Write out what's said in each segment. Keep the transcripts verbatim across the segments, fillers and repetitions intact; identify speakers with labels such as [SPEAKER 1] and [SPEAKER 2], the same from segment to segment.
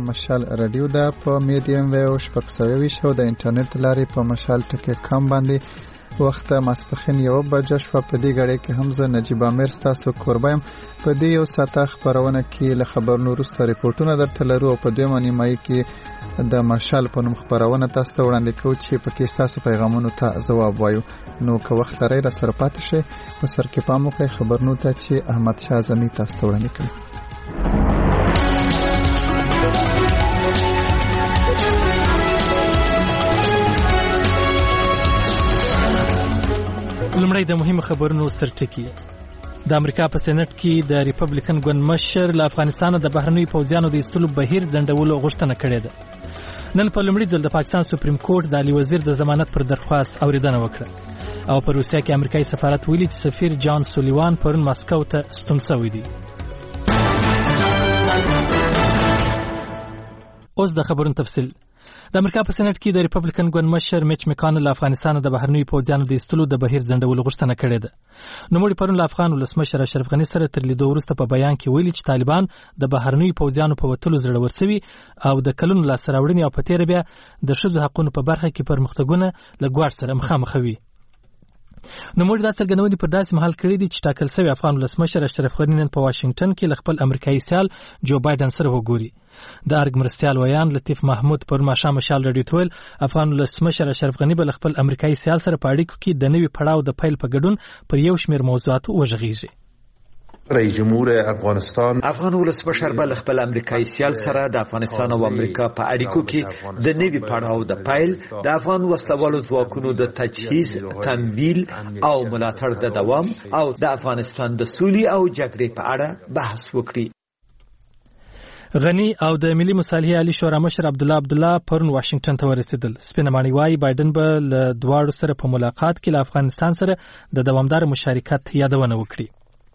[SPEAKER 1] مشال رادیو ده په میډیم ویو شپږ سوه ویشت او د انټرنیټ لارې په مشال ټکی کم باندې وخت ماسپښین یو بجه شوه. په دې غړې کې هم زه نجیب امیر ستاسو کوربه یم. په دې یو ساعته خپرونه کې له خبرونو وروسته ریپورټونه درته لرو او په دویمه نیمایي کې د مشال په نوم خپرونه تاسو ته وړاندې کوو چې پکې ستاسو پیغامونو ته ځواب وایو. نو که وخت لرئ راسره پاتې شئ. په سر کې پام وکړئ خبرونو ته چې احمد شاه اعظمي تاسو ته وړاندې کوي.
[SPEAKER 2] لومړی د مهمو خبرونو سرټکی. د امریکا په سېنات کې د ریپبلیکن ګوند مشر له افغانستان د بهرنیو پوځیانو د ایستلو بهیر ځنډولو غوښتنه کړې ده. نن په لومړي ځل د پاکستان سپریم کورټ د علي وزیر د ضمانت پر درخواست اوریدنه وکړه او په روسیه کې امریکایي سفارت ویلي چې سفیر جان سولیوان پرون ماسکو ته ستون شوی دی. اوس د خبرونو تفصیل. د امریکا په سېنات کې د ریپبلیکن ګوند مشر میچ میکانل له افغانستان د بهرنیو پوځیانو د ایستلو د بهیر ځنډولو غوښتنه کړې ده. نوموړي پرون له افغان ولسمشر اشرف غني سره تر لیدو وروسته په بیان کې ویلي چې طالبان د بهرنیو پوځیانو په وتلو زړور سوي او د کلونو لاسته راوړنې او په تېره بیا د ښځو حقونو په برخه کې پرمختګونه له ګواښ سره مخامخ وي. نوموړي دا څرګندونې پر داسې مهال کړې دي چې ټاکل شوی افغان ولسمشر اشرف غني نن په واشنگټن کې له خپل امریکایي سیال جو بایدن سره وګوري. د ارګ مرستیال ویان لطیف محمود پر ماښام مشال رادیو ته ویل افغان ولسمشر اشرف غني به خپل امریکایي سیال سره په اړیکو کې د نوي پړاو د پیل په ګډون پر یو شمېر موضوعاتو وغږیږي.
[SPEAKER 3] رئیس جمهور افغانستان
[SPEAKER 4] افغان ولسمشر به خپل امریکایي سیال سره د افغانستان او امریکا په اړیکو کې د نوي پړاو د پیل، د افغان وسلوالو ځواکونو د تجهیز، تمویل او ملاتړ د دوام او د افغانستان د سولې او جګړې په اړه بحث وکړي.
[SPEAKER 2] غنی او د ملي مصالحې عالی شورا مشر عبد الله عبد الله پرون واشنگټن ته ورسېدل. سپینه ماڼۍ وايي بایدن به له دواړو سره په ملاقات کې له افغانستان سره د دوامدار مشارکت یادونه وکړي.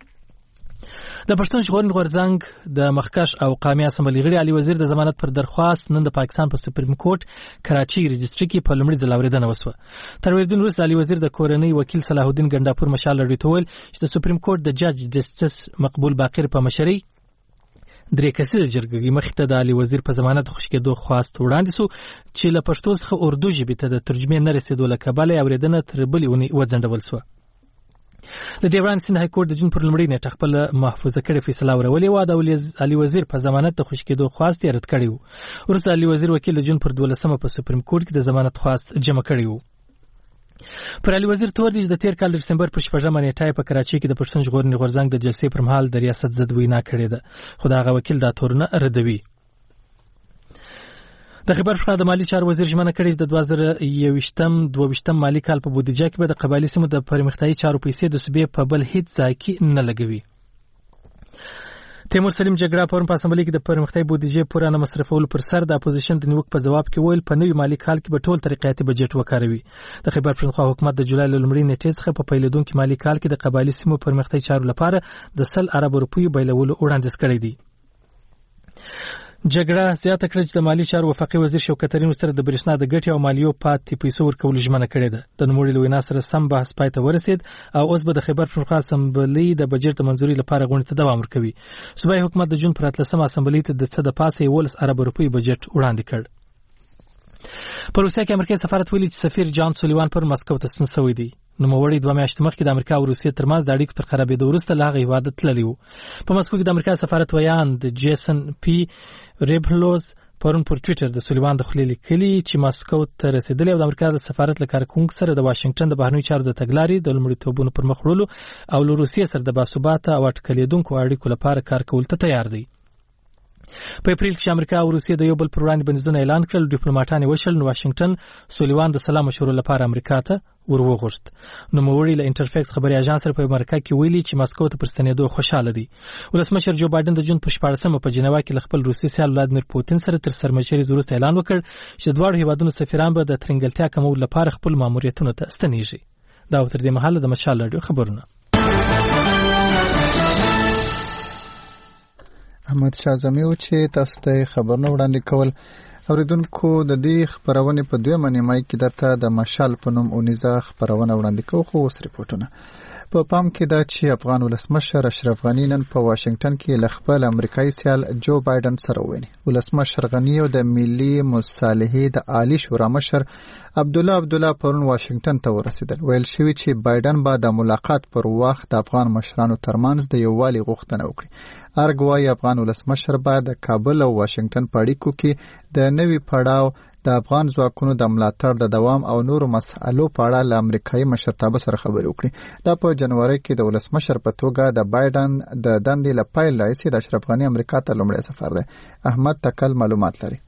[SPEAKER 2] د پښتون ژغورنې غورځنګ د مخکښ او قومي اسمبلۍ غړي علي وزیر د ضمانت پر درخواست نن د پاکستان په سپریم کورټ کراچي رجسټري کې په لومړي ځل اورېدنه وسوه. تر اورېدنې وروسته علي وزیر د کورنۍ وکیل صلاح الدین ګنډاپور مشال رادیو ته ویل چې د سپریم کورټ د جج جسټس مقبول باقر په مشرۍ درې کسیزه جرګه مخې ته د علي وزیر په ضمانت خوشي کېدو خواست وړاندې سو چې له پښتو څخه اردو ژبې ته د ترجمې نه رسېدو له کبله اورېدنه تر بلې اونۍ وځنډول سوه. د ډیورن سیند های کورټ د جون پر لومړۍ نیټه خپله محفوظه کړې فیصله ورولې وه. د علي وزیر په ضمانت د خوشي کېدو خواست یې رد کړی و. وروسته علي وزیر وکیل د جون پر دولسمه په سپریم کورټ کې د ضمانت خواست جمع کړی و. پر علي وزیر تور دی چې د تیر کال د دسمبر پر شپږمه نیټه په کراچۍ کې د پښتون ژغورنې غورځنګ د جلسې پر مهال د ریاست ضد وینا کړې ده، خو د هغه وکیل دا تورونه ردوي. د خبر پرخه د مالی چارو وزیر ژمنه کړې چې د دوه زره یوویشتم دوه ویشتم مالي کال په بودیجه کې به د قبایلي سیمو د پرمختیایي چارو پیسې د صوبې په بل هیڅ ځای کې نه لګوي. تیمور سلیم جګړه پرون په اسمبلۍ کې د پرمختیایي بودیجې پوره نه مصرفولو پر سر د اپوزیشن د نیوک په جواب کې ویل په نوي مالي کال کې به ټول ترقیاتي بجټ وکاروي. د خیبر پښتونخوا حکومت د جولای له لومړۍ نیټې څخه په پیلېدونکي مالي کال کې د قبایلي سیمو پرمختیایي چارو لپاره د سل اربو روپیو بیلولو وړاندیز کړی دی. جګړه زیاته کړه چې د مالی چارو وفاقي وزیر شوکت ترین سره د برېښنا د ګټې او مالیو پاتې پیسو ورکولو ژمنه کړې ده. د نوموړي له وینا سره سم بحث پای ته ورسېد او اوس به د خیبر پښتونخوا اسمبلۍ د بجټ د منځوري لپاره غونډې ته دوام ورکوي. صوبایي حکومت د جون پر اتلسمه اسمبلۍ ته د څه د پاسه یولس اربو روپیو بجټ وړاندې کړ. په روسیه کې امریکایي سفارت ویلي چې سفیر جان سولیوان پر مسکو ته ستون شوی دی. نوموړی دوه میاشتې مخکې د امریکا او روسیې ترمنځ د اړیکو تر خرابېدو وروسته له هغه هېواده تللی و. په مسکو کې د امریکا سفارت ویان د جیسن پی ریبلوز پرون پر ټویټر د سولیوان د خولې لیکلي چې مسکو ته رسېدلی او د امریکا د سفارت له کارکوونکو سره د واشنګټن د بهرنیو چارو د تګلارې د لومړیتوبونو پر مخ وړلو او له روسیې سره د باثباته او اټکلېدونکو اړیکو لپاره کار کولو ته تیار دی. په اپریل کې امریکا او روسیې د یو بل پر وړاندې بندیزونه اعلان کړل. ډیپلوماټان یې وشړل. نو واشنګټن سولیوان د سلا مشورو لپاره امریکا ته ور وغوښت. نوموړي له انټرفیکس خبري اژانس سره په مرکه کې ویلي چې مسکو ته پر ستنېدو خوشاله دي. ولسمشر جو بایدن د جون په شپاړسمه په جنیوا کې له خپل روسي سیال ولادیمیر پوتین سره تر سرمشري وروسته اعلان وکړ چې د دواړو هیوادونو سفیران به د ترنګلتیا کمولو لپاره خپل ماموریتونو ته ستنېږي. دا تر دې مهاله د مشال رادیو خبرونه.
[SPEAKER 1] احمد شاه اعظمي و چې تاسو ته خبرونه وړاندې کول. اوریدونکو د دې خبرونه په دویمه نیمایي کې درته د مشال په نوم اونیزه خبرونه وړاندې کوو. خو اوس ریپورتونه. په پام کې ده چې افغان ولسمشر اشرف غني نن په واشنگټن کې له خپل امریکایي سیال جو بایدن سره وویني. ولسمشر غني او د ملي مصالحې د عالی شورا مشر عبدالله عبدالله پرون واشنگټن ته ورسېدل. ویل شوي چې بایدن به د ملاقات پر وخت د افغان مشرانو ترمنځ د یووالي غوښتنه وکړي. ارګ وايي افغان ولسمشر به د کابل او واشنگټن په اړیکو کې د نوي پړاو د افغان ځواکونو د ملاتړ د دوام او نورو مسألو په اړه له امریکایي مشرتابه سره خبرې وکړي. دا په جنوري کې د ولسمشر په توګه د بایدن د دندې له پیل راهیسې د اشرف غني امریکا ته لومړی سفر دی. احمد تکل معلومات لري.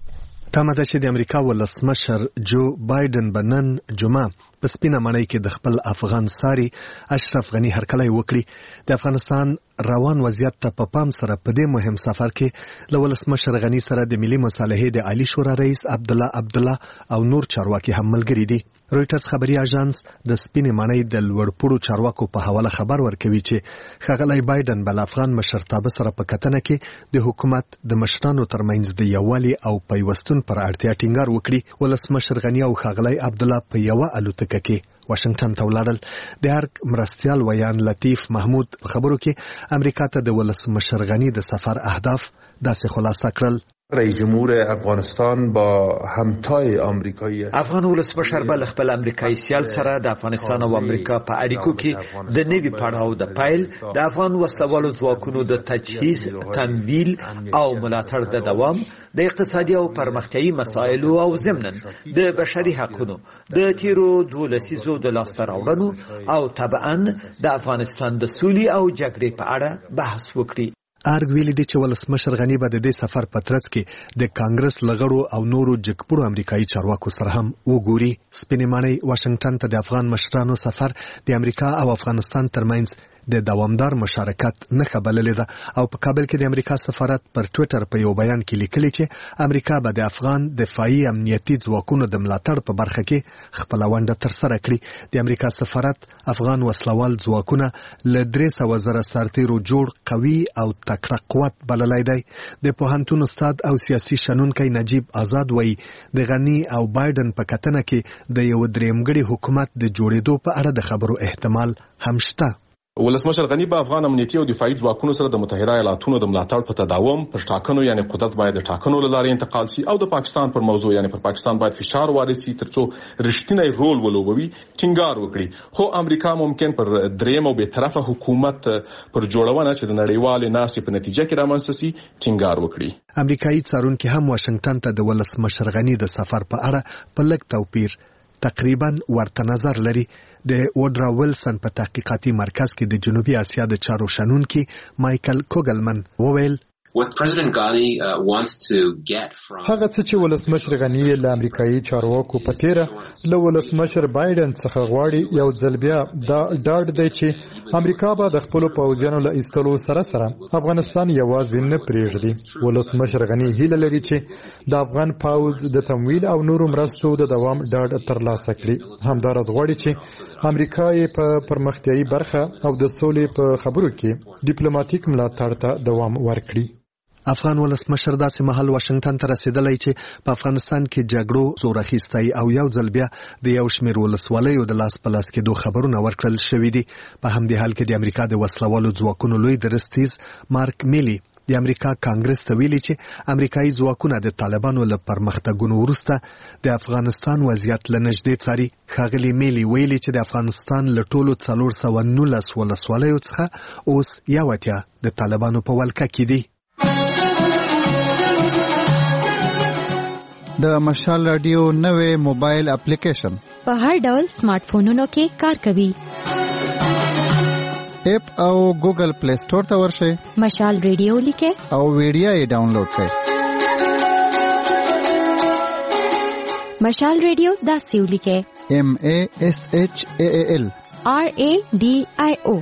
[SPEAKER 5] تمه ده چې د امریکا ولسمشر جو بایدن به نن جمعه په سپینه ماڼۍ کې د خپل افغان ساري اشرف غني هرکلی وکړي. د افغانستان روان وضعیت ته په پام سره په دې مهم سفر کې له ولسمشر غني سره د ملي مصالحې د عالی شورا رئیس عبدالله عبدالله او نور چارواکي هم ملګري دي. رويټرز خبري اژانس د سپینې ماڼۍ د لوړپوړو چارواکو په حواله خبر ورکوي چې ښاغلی بایدن بل افغان مشرتابه سره په کتنه کې د حکومت د مشرانو ترمنځ د یووالي او پیوستون پر اړتیا ټینګار وکړي. ولسمشر غني او ښاغلی عبدالله په یوه الوتکه کې واشنگټن ته ولاړل. د ارګ مرستیال ویان لطیف محمود په خبرو کې امریکا ته د ولسمشر غني د سفر اهداف داسې خلاصه کړل.
[SPEAKER 3] رئیس جمهور افغانستان با همتای آمریکایی
[SPEAKER 4] افغان ولسمشر بل خپل امریکایي سیال سره د افغانستان او امریکا په اړیکو کې د نوي پړاو د پیل د افغان وسلوالو ځواکونو د تجهیز، تمویل او ملاتړ د دوام، د اقتصادي او پرمختیايي مسایلو او ضمناً د بشري حقوقو د تیرو دوه لسیزو د لاسته راوړنو او طبعاً د افغانستان د سولې او جګړې په اړه بحث وکړي.
[SPEAKER 5] ارګ ویلي دی چې ولسمشر غني به د دې سفر په ترڅ کې د کانګرس لغړو او نورو جګپړو امریکایي چارواکو سره هم وګوري. سپینې ماڼۍ واشنگټن ته د افغان مشرانو سفر د امریکا او افغانستان ترمنځ د دوامدار مشارکت نښه بللې ده او په کابل کې د امریکا سفارت پر ټویټر په یو بیان کې لیکلي چې امریکا به د افغان دفاعي امنیتي ځواکونو د ملاتړ په برخه کې خپله ونډه ترسره کړي. د امریکا سفارت افغان وسلوال ځواکونه له درې سوه زره سرتیرو جوړ قوي او تکړه قوت بللی دی. د پوهنتون استاد او سیاسي شنونکی نجیب آزاد وایي د غني او بایدن په کتنه کې د یو درېمګړي حکومت د جوړېدو په اړه د خبرو احتمال هم شته.
[SPEAKER 6] ولسمشر غني به افغان امنیتي او دفاعي ځواکونو سره د متحده ایالاتونو د ملاتړ په تداوم پر ټاکنو یعنی قدرت باید د ټاکنو لاره انتقال شي او د پاکستان پر موضوع یعنی پر پاکستان باید فشار وارد شي ترڅو رښتینی رول ولوبوي ټینګار وکړي. خو امریکا ممکن پر دریم او به طرفه حکومت پر جوړونه چې د نړیوال ناستې په نتیجه کې رامنځته شي ټینګار وکړي.
[SPEAKER 5] امریکایي څارونکي هم واشنگټن ته د ولسمشر غني د سفر په اړه په لږ توپیر تقریبا ورته نظر لري. د وډرا ویلسن په تحقیقاتي مرکز کې د جنوبي اسیا د چارو شنونکي مایکل کوګلمن وویل
[SPEAKER 7] What President Ghani uh, wants to get from
[SPEAKER 8] هغه څه چې ولسمشر غني له امریکایي چارواکو په تیره له ولسمشر بایدن څخه غواړي یو ځل بیا دا ډاډ دی چې امریکا به د خپل پوځیانو له ایستلو سره سره افغانستان یوازې نه پرېږدي. ولسمشر غني هیله لري چې د افغان پوځ د تمویل او نورو مرستو د دوام ډاډ ترلاسه کړي. همدارس غواړي چې امریکا یې په پرمختیايي برخه او د سولې په خبرو کې ډیپلوماټیک ملاتړ ته دوام ورکړي.
[SPEAKER 5] افغان ولسمشر داسې مهال واشنگټن ته رسیدلی چې په افغانستان کې جګړو زور اخیستی او یو ځل بیا د یو شمېر ولسوالیو د لاس په لاس کېدو خبرونه ورکړل شوي دي. په همدې حال کې د امریکا د وسلوالو ځواکونو لوی درستیز مارک میلی د امریکا کانګرس ته ویلي چې امریکایي ځواکونه د طالبانو له پرمختګونو وروسته د افغانستان وضعیت له نږدې څاري. ښاغلي میلی ویلي چې د افغانستان له ټولو څلور سوه نولس ولسوالیو څخه اوس یو اتیا د طالبانو په ولکه کې دي.
[SPEAKER 1] د مشال رادیو نوې موبایل اپلیکیشن
[SPEAKER 9] په هر ډول سمارټ فونونو کې کار کوي.
[SPEAKER 1] اپ او ګوګل پلی سٹور ته ورشئ،
[SPEAKER 9] مشال رادیو لیکئ
[SPEAKER 1] او ویډیو یې ډاونلوډ کړئ.
[SPEAKER 9] مشال رادیو داسې ولیکئ
[SPEAKER 1] ایم ای ایس ایچ ای ای ایل
[SPEAKER 9] آر ای ډي آی او.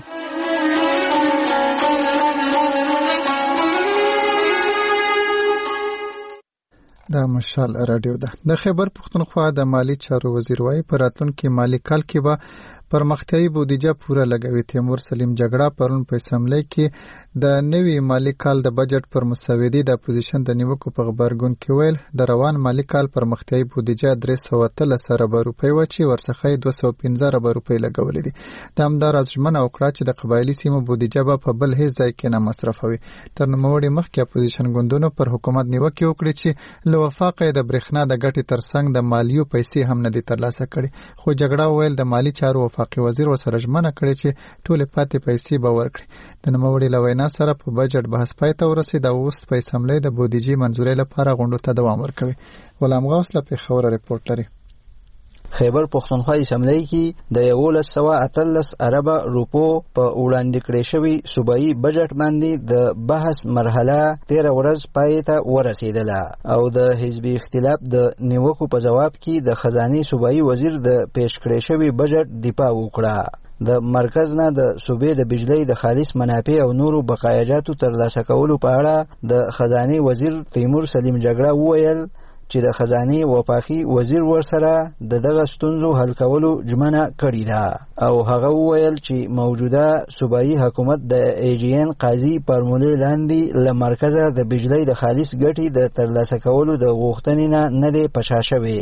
[SPEAKER 1] دا مشال رادیو ده. د خیبر پښتونخوا د مالی چارو وزیر وايي په راتلونکي مالی کال کې به پرمختیایي بودیجه پوره لګوي. تیمور سلیم جګړه پرون په اسمبلی کې د نوي مالی کال د بجټ پر مسودې د اپوزیشن د نیوکو په خبرګون کې ویل د روان مالی کال پرمختیایي بودیجه درې سوه اتلس اربه روپۍ و چې ورڅخه یې دوه سوه پنځه اربه روپۍ لګولې دي. د همداراز ژمنه وکړه چې د قبایلي سیمو بودیجه به په بل هیڅ ځای کې نه مصرفوي. تر نوموړي مخکې اپوزیشن ګوندونو پر حکومت نیوکې وکړې چې له وفاقه د برېښنا د ګټې ترڅنګ د مالیو پیسې هم نه دي ترلاسه کړي. خو جګړه ویل د مالی چارو وفاقي وزیر ورسره ژمنه کړې چې ټولې پاتې پیسې به ورکړي. د نوموړي له وینا سره په بجټ بحث پای ته ورسېد او اوس په اسمبلی د بودیجې منظورۍ لپاره غونډو ته دوام ورکوي. غلام غوث له پېښوره رپورټ لري.
[SPEAKER 10] خیبر پښتونخوا اسمبلی کې د یولس سوه اتلس اربه روپو په وړاندې کړی شوي صوبایي بجټ باندې د بحث مرحله تیره ورځ پای ته ورسېدله او د حزبي اختلاف د نیوکو په جواب کې د خزانې صوبایي وزیر د پیش کړی شوي بجټ دفاع وکړه. د مرکز نه د صوبې د بجلی د خالص منافع او نورو بقایاجاتو ترلاسه کولو په اړه د خزانې وزیر تیمور سلیم جګړه وویل چې د خزانې وفاقي وزیر ورسره د دغه ستونزو حل کولو ژمنه کړې ده او هغه وویل چې موجوده صوبایي حکومت د ایجین قاضي فارمولې لاندې له مرکزه د بجلی د خالص ګټې د ترلاسه کولو د غوښتنې نه نه دی پشا شوی.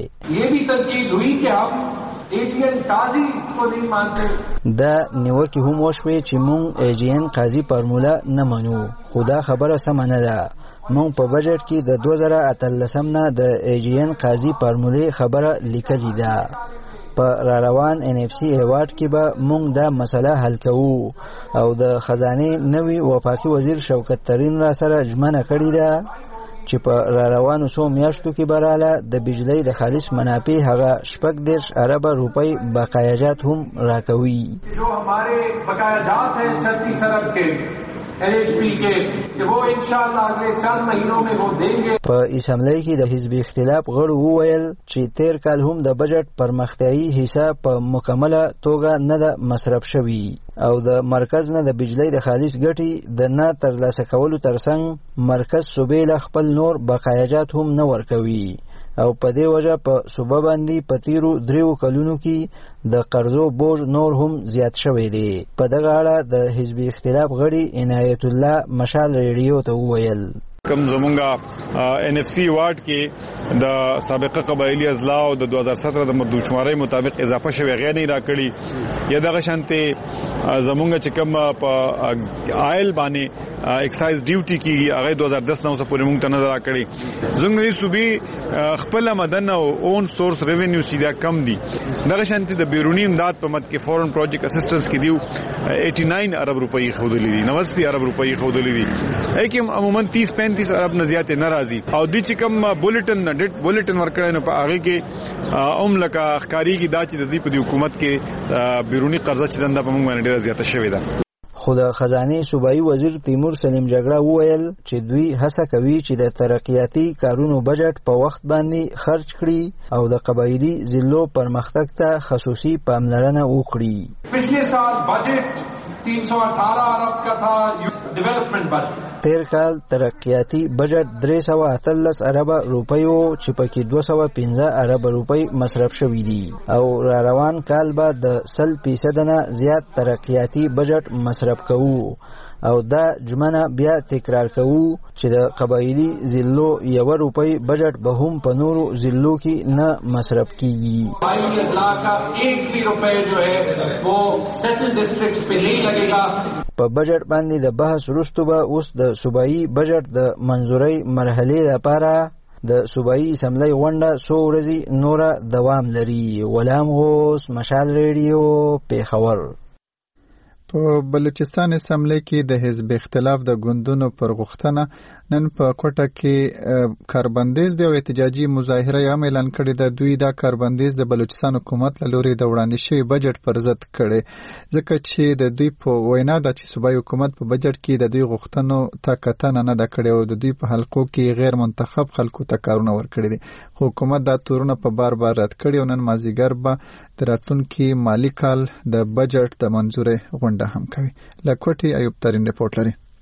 [SPEAKER 10] دا نیوکې هم وشوې چې مونږ ایجین قاضي فارموله نه منو، خو دا خبره سمه نه ده. مونږ په بجټ کې د دوه زره اتلسم نه د ایجین قاضي فارمولې خبره لیکلې ده. په را روان ان اف سی ایوارډ کې به مونږ دا مسله حل کوو او د خزانې نوي وفاقي وزیر شوکت ترین را سره ژمنه کړې ده چې په را روانو څو میاشتو کې براله د بجلی د خالص منافع هغه شپږ دېرش اربه روپۍ بقایاجات هم راکوي.
[SPEAKER 11] جو हमारे बकायाजात हैं छत्तीस अरब के एन एच पी के कि वो इंशाअल्लाह अगले चंद महीनों में वो देंगे.
[SPEAKER 10] په اسمبلی کې د حزب اختلاف غړو وویل چې تیر کال هم د بجټ پرمختیایي حصہ په مکمله توګه نه ده مصرف شوی او د مرکز نه د بجلی د خالص ګټې د نه ترلاسه کولو ترڅنګ مرکز صوبې له خپل نور بقایاجات هم نه ورکوي او په دې وجه په صوبه باندې په تیرو دریو کلونو کې د قرضو بوج نور هم زیات شوی دی. په دغه اړه د حزب اختلاف غړي عنایت الله مشال ریډیو ته وویل
[SPEAKER 12] کم زمونږه ان اف سی ایوارډ کې د سابقه قبایلی اضلاع او د دوه هزار سطر د مردودشمارۍ مطابق اضافه شوی غیر نه راکړي یا دغه شانته زمونږه چې کوم په آیل باندې ایکسایز ډیوټي کې هغه دوه هزار دس نه اوسه پورې مونږ ته نه راکړي. زمونږ صوبې خپل مدن او اون سورس ریوینیو سیدا کم دي. دغه شانته د بیرونی امداد په مد کې فورن پروجیکټ اسسټنس کې دیو ننانوي ارب روپۍ خودلې دي نوي ارب روپۍ خودلې دي اکه عموما तीस पैंतीस ارب نه زیات ناراضي او د چې کوم بولټن نه ډیټ بولټن ورکړای نه په هغه کې اوم لکه اخکاری کی دا چې د دې په حکومت کې بیرونی قرضه چې دنده په موږ باندې ډیره زیاته شوې ده.
[SPEAKER 10] خو د خزانې صوبایي وزیر تیمور سلیم جګړه وویل چې دوی هڅه کوي چې د ترقیاتي کارونو بجټ په وخت باندې خرج کړي او د قبایلی ضلعو پرمختګ ته خصوصي پاملرنه وکړي.
[SPEAKER 11] पिछले साल बजट तीन सौ अठारह अरब का था development budget.
[SPEAKER 10] تیر کال ترقیاتي بجټ درې سوه اتلس اربه روپۍ و چې پکې دوه سوه پنځه اربه روپۍ مصرف شوي دي او را روان کال به د سل فیصده نه زیات ترقیاتي بجټ مصرف کوو او دا ژمنه بیا تکرار کوو چې د قبایلی ضلعو یوه روپۍ بجټ به هم په نورو ضلعو کې نه مصرف کیږي.
[SPEAKER 11] قبایلی اضلاع کا ایک بھی روپے جو ہے وہ سیٹل ڈسٹرکٹس پہ نہیں لگے گا.
[SPEAKER 10] په بجټ باندې د بحث وروسته به اوس د صوبایي بجټ د منظورۍ مرحلې لپاره د صوبایي اسمبلی غونډه څو ورځې نوره دوام لري. غلام غوث مشال ریډیو پېښور.
[SPEAKER 1] په بلوچستان اسمبلی کې د حزب اختلاف د ګوندونو پر غوښتنه نن په کوټه کې کاربندیز دی او احتجاجي مظاهره یې اعلان کړې ده. دوی دا کاربندیز د بلوچستان حکومت له لوري د وړاندې شوي بجټ پر ضد کړي ځکه چې د دوی په وینا ده چې صوبایي حکومت په بجټ کې د دوی غوښتنو ته کتنه نه ده کړې او د دوی په حلقو کې غیر منتخب خلکو ته کارونه ورکړي دي. خو حکومت دا تورونه په بار بار رد کړي او نن مازدیګر به د راتلونکي مالي کال د بجټ د منظورۍ غونډه هم کوي. له کوټې ایوب ترین رپورټ لري.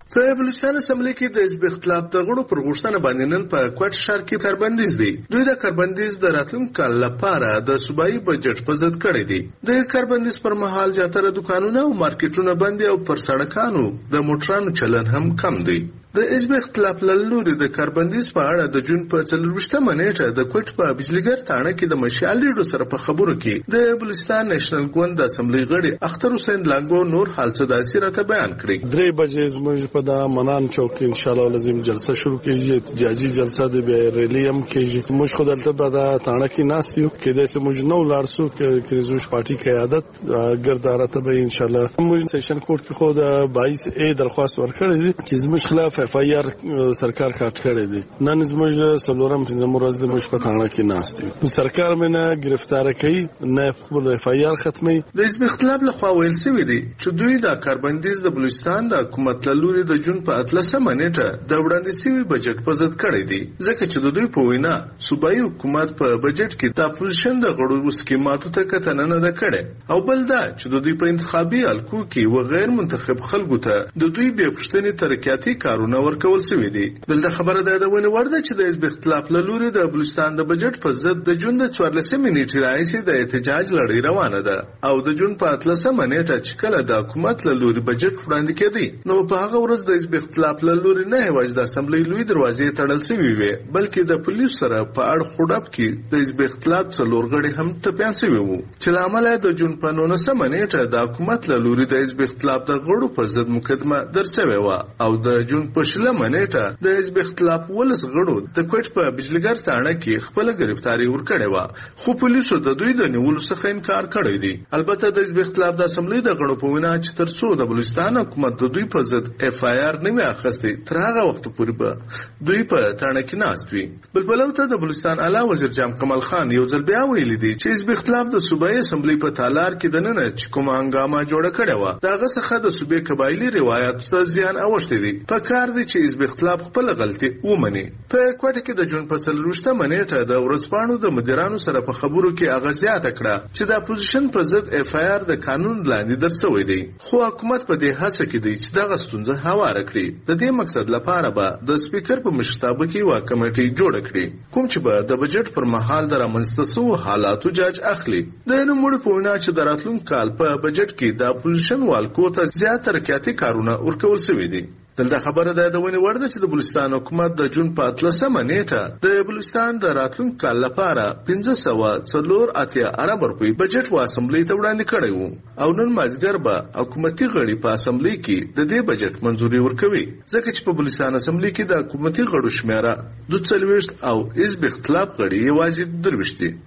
[SPEAKER 13] په بلوچستان اسمبلی کې د حزب اختلاف د غړو پر غوښتنه باندې نن په کوټ ښار کې کاربندیز دی. دوی د کاربندیز د راتلونکي کال لپاره د صوبایي بجټ په ضد کړی دی. د کاربندیز پر مهال زیاتره دکانونه او مارکیټونه بند او پر سړکانو د موټرانو چلن هم کم دی. د حزب اختلاف له لوري د کاربندیز په اړه د جون په څلرویشتمه نیټه د کوټ په بجلیګر تاڼه کې د مشال لیډو سره په خبرو کې د بلوچستان نېشنل ګوند د اسمبلی غړي اختر حسین لانګو نور حال څه داسې راته بیان کړی.
[SPEAKER 14] درې بجې زموږ په د منان چوک کې ان شاء الله لازم جلسه شروع کیږي، احتجاجي جلسه د ریلی هم کیږي. موږ خو دلته په د تاڼه کې ناست یو کې د سموږ نو لارسو کې کریزوش پارټي قیادت ګردارته به ان شاء الله موږ سیشن کورټ کې خو د باییس ای درخواست ورکړی دي چې زموږ خلاف اف ای آر سرکار کاټ کړی دی. نن زموږ سلورم پنځم ورځ د موږ په تاڼه کې ناست یو. سرکار مینه گرفتار کوي نه خپل اف ای آر ختمي.
[SPEAKER 13] د حزب اختلاف له خوا ویل شوی دی چې دوی د کاربندیز د بلوچستان د حکومت له لوري د جون په اتلسمه نیټه د وړاندې شوی بجټ په ضد کړی دی، ځکه چې د دوی په وینا صوبایي حکومت په بجټ کې د اپوزیشن د غړو سکیماتو ته کتنه نه ده کړې، او بل دا چې د دوی په انتخابي حلقو کې و غیر منتخب خلکو ته د دوی بې پوښتنې ترقیاتي کارونه ورکول شوي دي. دلته خبره ده د ونې وړ ده چې د حزب اختلاف له لوري د بلوچستان د بجټ په ضد د جون د څوارلسمې نیټې راهیسې د احتجاج لړۍ روانه ده، او د جون په اتلسمه نیټه چې کله د حکومت له لوري بجټ وړاندې کېدی نو په هغه ورځ د حزب اختلاف له لوري نه یوازې د اسمبلی لوی دروازې تړل شوي وي، بلکې د پولیسو سره په اړ خوډب کې د حزب اختلاف څلور غړي هم ټپیان شوي وو، چې له امله د جون په نولسمه نیټه د حکومت له لوري د حزب اختلاف د غړو په ضد مقدمه درج شوې وه، او د جون په شلمه نیټه د حزب اختلاف ولس غړو د کوټ په بجلیګر تاڼه کې خپل گرفتاری ورکړې وه، خو پولیسو د دوی د نیولو څخه انکار کړی دی. البته د حزب اختلاف د اسمبلی د غړو په وینا چې تر څو د بلوچستان حکومت د دوی په ضد اف ای آر نه وي اخیستی تر هغه وخت پورې به دوی په تاڼه کې ناست وي. بل بلو ته د بلوچستان اعلی وزیر جام کمال خان یو ځل بیا ویلي دی چې حزب اختلاف د صوبایي اسمبلی په تالار کې د نن چې کومه هنګامه جوړه کړې وه د هغه څخه د صوبې قبایلي روایتو ته زیان اوښتی دی. په کار دی چې حزب اختلاف خپل غلطي ومني. په کوټه کې د جون په څلرویشتمه نیټه د ورځپاڼو د مدیرانو سره په خبرو کې هغه زیاته کړه چې د اپوزیشن په ضد اف ای آر د قانون لاندې درسوي دی، خو حکومت په دې هڅه کې دی چې دغه ستونزه هواره کړي. د دې مقصد لپاره به د سپیکر په مشرتابه کې یوه کمیټه جوړه کړي کوم چې به د بجټ پر مهال د رامنځته شوو حالاتو جاج اخلي. د نوموړي په وینا چې د راتلونکي کال په بجټ کې د اپوزیشن والکو ته زیات ترقیاتي کارونه ورکول شوي دي. دلته خبره ده د ونې وړ ده چې د بلوچستان حکومت د جون په اتلسمه نیټه د بلوچستان د راتلونکي کال لپاره پنځه سوه څلور اتیا ارب روپۍ بجټ و اسمبلی ته وړاندې کړی وو، او نن مازدیګر به حکومتي غړي په اسمبلی کې د دې بجټ منځوري ورکوي، ځکه چې په بلوچستان اسمبلی کې د حکومتي غړو شمیره دوه څلوېښت او حزب اختلاف غړي یوازې درویشت دي.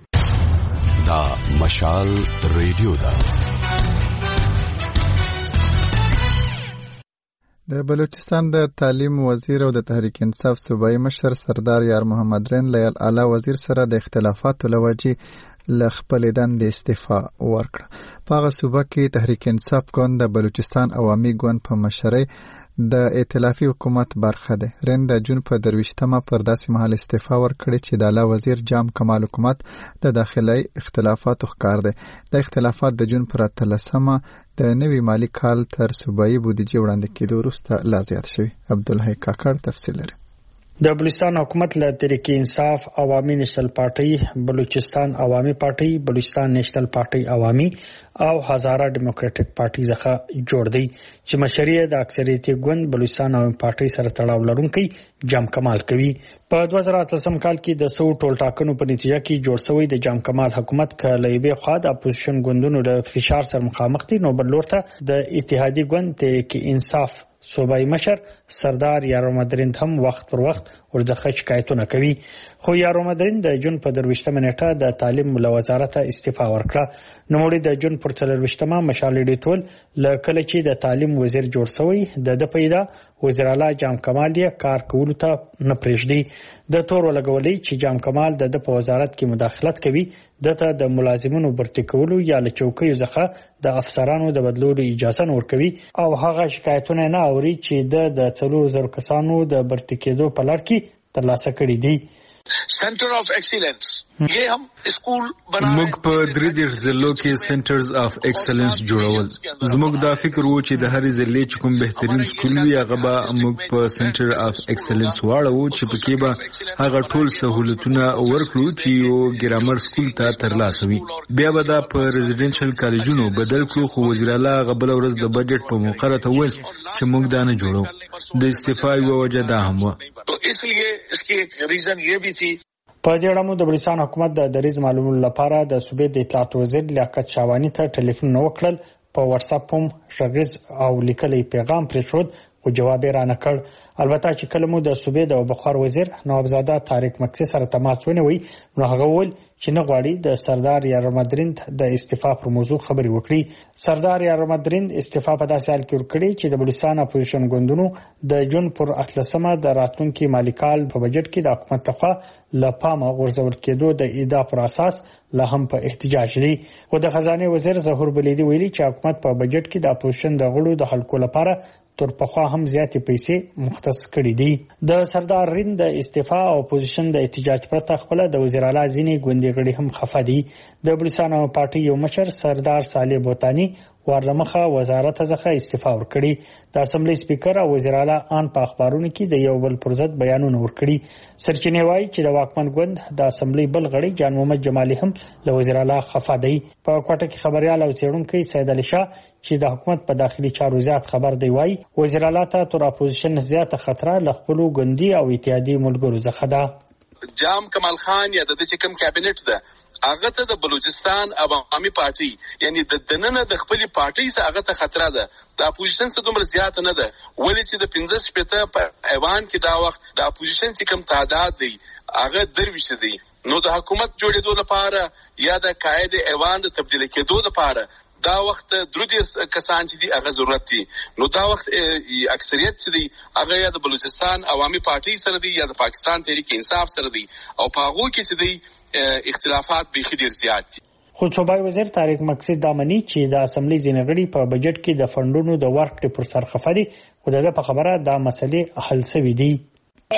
[SPEAKER 15] دا مشال ریډیو ده.
[SPEAKER 1] د بلوچستان د تعلیم وزیر او د تحریک انصاف صوبایي مشر سردار یار محمد رین له اعلی وزیر سره د اختلافاتو له وجې له خپلې دندې استعفا ورکړه. په هغه صوبه کې تحریک انصاف ګوند د بلوچستان عوامي ګوند په مشرۍ د ائتلافي حکومت برخه ده. رین د جون په درویشتمه پر داسې مهال استعفا ورکړې چې د اعلی وزیر جام کمال حکومت د داخلي اختلافاتو ښکار دی. د اختلافات د جون پر اتلسمه د نوي مالی کال تر صوبایي بودیجې وړاندې کېدو وروسته لا زیات شوي. عبدالحی کاکړ تفصیل لري.
[SPEAKER 16] د بلوچستان حکومت له تحریک انصاف، عوامي نیشنل پارټي، بلوچستان عوامي پارټي، بلوچستان نیشنل پارټي عوامي او هزاره ډیموکراټک پارټي څخه جوړ دی چې مشري د اکثریتي ګوند بلوچستان عوامي پارټي سره تړاو لرونکي جام کمال کوي. په دوه زره اتلسم کال کې د سو ټول ټاکنو په نتیجه کې جوړ شوی د جام کمال حکومت کله یوې خوا د اپوزیشن ګوندونو د فشار سره مخامخ دي، نو بل لور ته د اتحادي ګوند تحریک انصاف صوبایي مشر سردار یار محمد رین هم وخت پر وخت ورڅخه شکایتونه کوي. خو یار محمد رین د جون په درویشتمه نیټه د تعلیم له وزارت استعفا ورکړه. نوموړي د جون پر څلرویشتمه مشال ډیټول ل کله چې د تعلیم وزیر جوړ شوی د د پیدا وزیر اعلی جام کمال یې کار کولو ته نه پرېږدي. د تور ولګولې چې جام کمال د په وزارت کې مداخلت کوي، دته د ملازمینو برتی کولو یا له چوکۍ څخه د افسرانو د بدلولو اجازه نه ورکوي، او هغه شکایتونه نه اوري چې د څلور زره کسانو د برتی کېدو په لړ کې ترلاسه کړي دي.
[SPEAKER 17] Centre of excellence ये हम स्कूल बना
[SPEAKER 18] موږ په درې دېرش ضلعو کې سنټرز اف ایکسلنس جوړول. زموږ دا فکر وو چې د هرې ضلع چې کوم بهترین سکول وي هغه به موږ په سنټر اف ایکسلنس واړو چې پکې به هغه ټول سہولتونه ورکړو چې یو ګرامر سکول ته ترلاسه وي. بیا به دا په ریزیډنشل کالجونو بدل کړو، خو وزیر اعلی هغه بله ورځ د بجټ په موقع راته وویل چې موږ دا نه جوړو. د استعفا یوه وجه دا هم وه.
[SPEAKER 17] تو اسلیے اس کی ایک ریزن یہ بھی تھی.
[SPEAKER 16] په دې اړه مو د بلوچستان حکومت د دریز معلومولو لپاره د صوبې د اطلاعات وزیر لیاقت شاوانی ته ټلیفون وکړل. په واتس اپ هم غږیز او لیکلی پیغام پرې شود او جواب یې رانه کړ. البته چې کله مو د صوبې د بخار وزیر نوابزاده طارق مکسی سره تماس ونیوی نو هغه وویل چې نه غواړي د سردار یارمدرند د استعفا پر موضوع خبري وکړي. سردار یارمدرند استعفا په داسې حال کې ورکړي چې د بلوچستان اپوزیشن ګوندونو د جون پر اتلسمه د راتلونکي مالی کال په بجټ کې د حکومت لخوا لپامه غورځول کېدو د ادعا پر اساس لا هم په احتجاج دي. خو د خزانه وزیر ظهور بلیدي ویلي چې حکومت په بجټ کې د اپوزیشن د غړو د حلقو لپاره تر پخوا هم زیاتې پیسې مختص کړي دي. د سردار رین د استعفا او اپوزیشن د احتجاج پرته خپل د وزیر اعلی ځینې ګوندي غړي هم خفه دي. د بلوچستان پارټي یو مشر سردار صالح بوتانی ورلمخه وزارت څخه استعفا ورکړي. د اسمبلی سپیکر او وزیر اعلی ان په اخبارونو کې د یو بل پرځد بیانونه ورکړي. سرچینې وایي چې د واکمن ګوند د اسمبلی بل غړي جان محمد جمالي هم له وزیر اعلی خفه دی. په کوټه کې خبريال او څېړونکي سید علي شاه چې د حکومت په داخلي چارو زیات خبر دی وایي وزیر اعلی ته تر اپوزیشن زیاته خطر له خپل ګوندي او اتحادي ملګرو څخه ده.
[SPEAKER 17] جام کمال خان یا د دې کوم کابینټ ده هغه ته د بلوچستان عوامي پارټي یعنی د دننه د خپل پارټي سره هغه ته خطر ده. د اپوزیشن څخه دومره زیات نه ده ولې چې د پنځه شپږ په ایوان کې دا وخت د اپوزیشن چې کوم تعداد دی هغه درویش دی. نو د حکومت جوړېدو لپاره یا د قائد ایوان د تبدیل کېدو لپاره دا وخت درودي کسان چې دی هغه ضرورت دي. نو دا وخت اکثریت چې دی هغه یا د بلوچستان عوامي پارټي سره دی یا د پاکستان تحریک انصاف سره دی او په هغه کې چې دی اختلافات به ډیر زیات دي.
[SPEAKER 16] خو صوبای وزیر طارق مکسی دامنی چې د اسمبلی ځینې غړي په بجټ کې د فندونو د ورکړې پر سر خفه دي خو دغه په خبره دا مسلې حل شوې دي.
[SPEAKER 2] په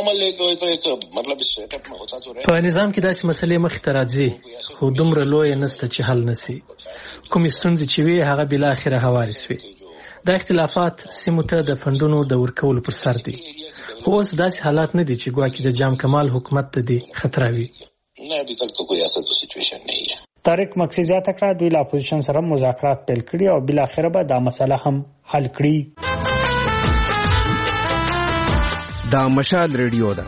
[SPEAKER 2] نظام کې داسې مسلې مخې ته راځي خو دومره لوی نسته چې حل نشي. کومې ستونزې چې وي هغه بل اخره هواري شوي. دا اختلافات سیمو ته د فندونو د ورکولو پر سر دي. خو اوس داسې حالات نه دي چې ګواکې د جام کمال حکومت ته دي خطر وي.
[SPEAKER 17] نه ابي تک تو کوئی ایسا تو سچويشن نہیں ہے.
[SPEAKER 16] طارق مکسی زیاته کړه دوی له اپوزیشن سره مذاکرات پیل کړي او بل اخره به دا مسله هم حل کړي.
[SPEAKER 19] دا مشال ریډیو ده.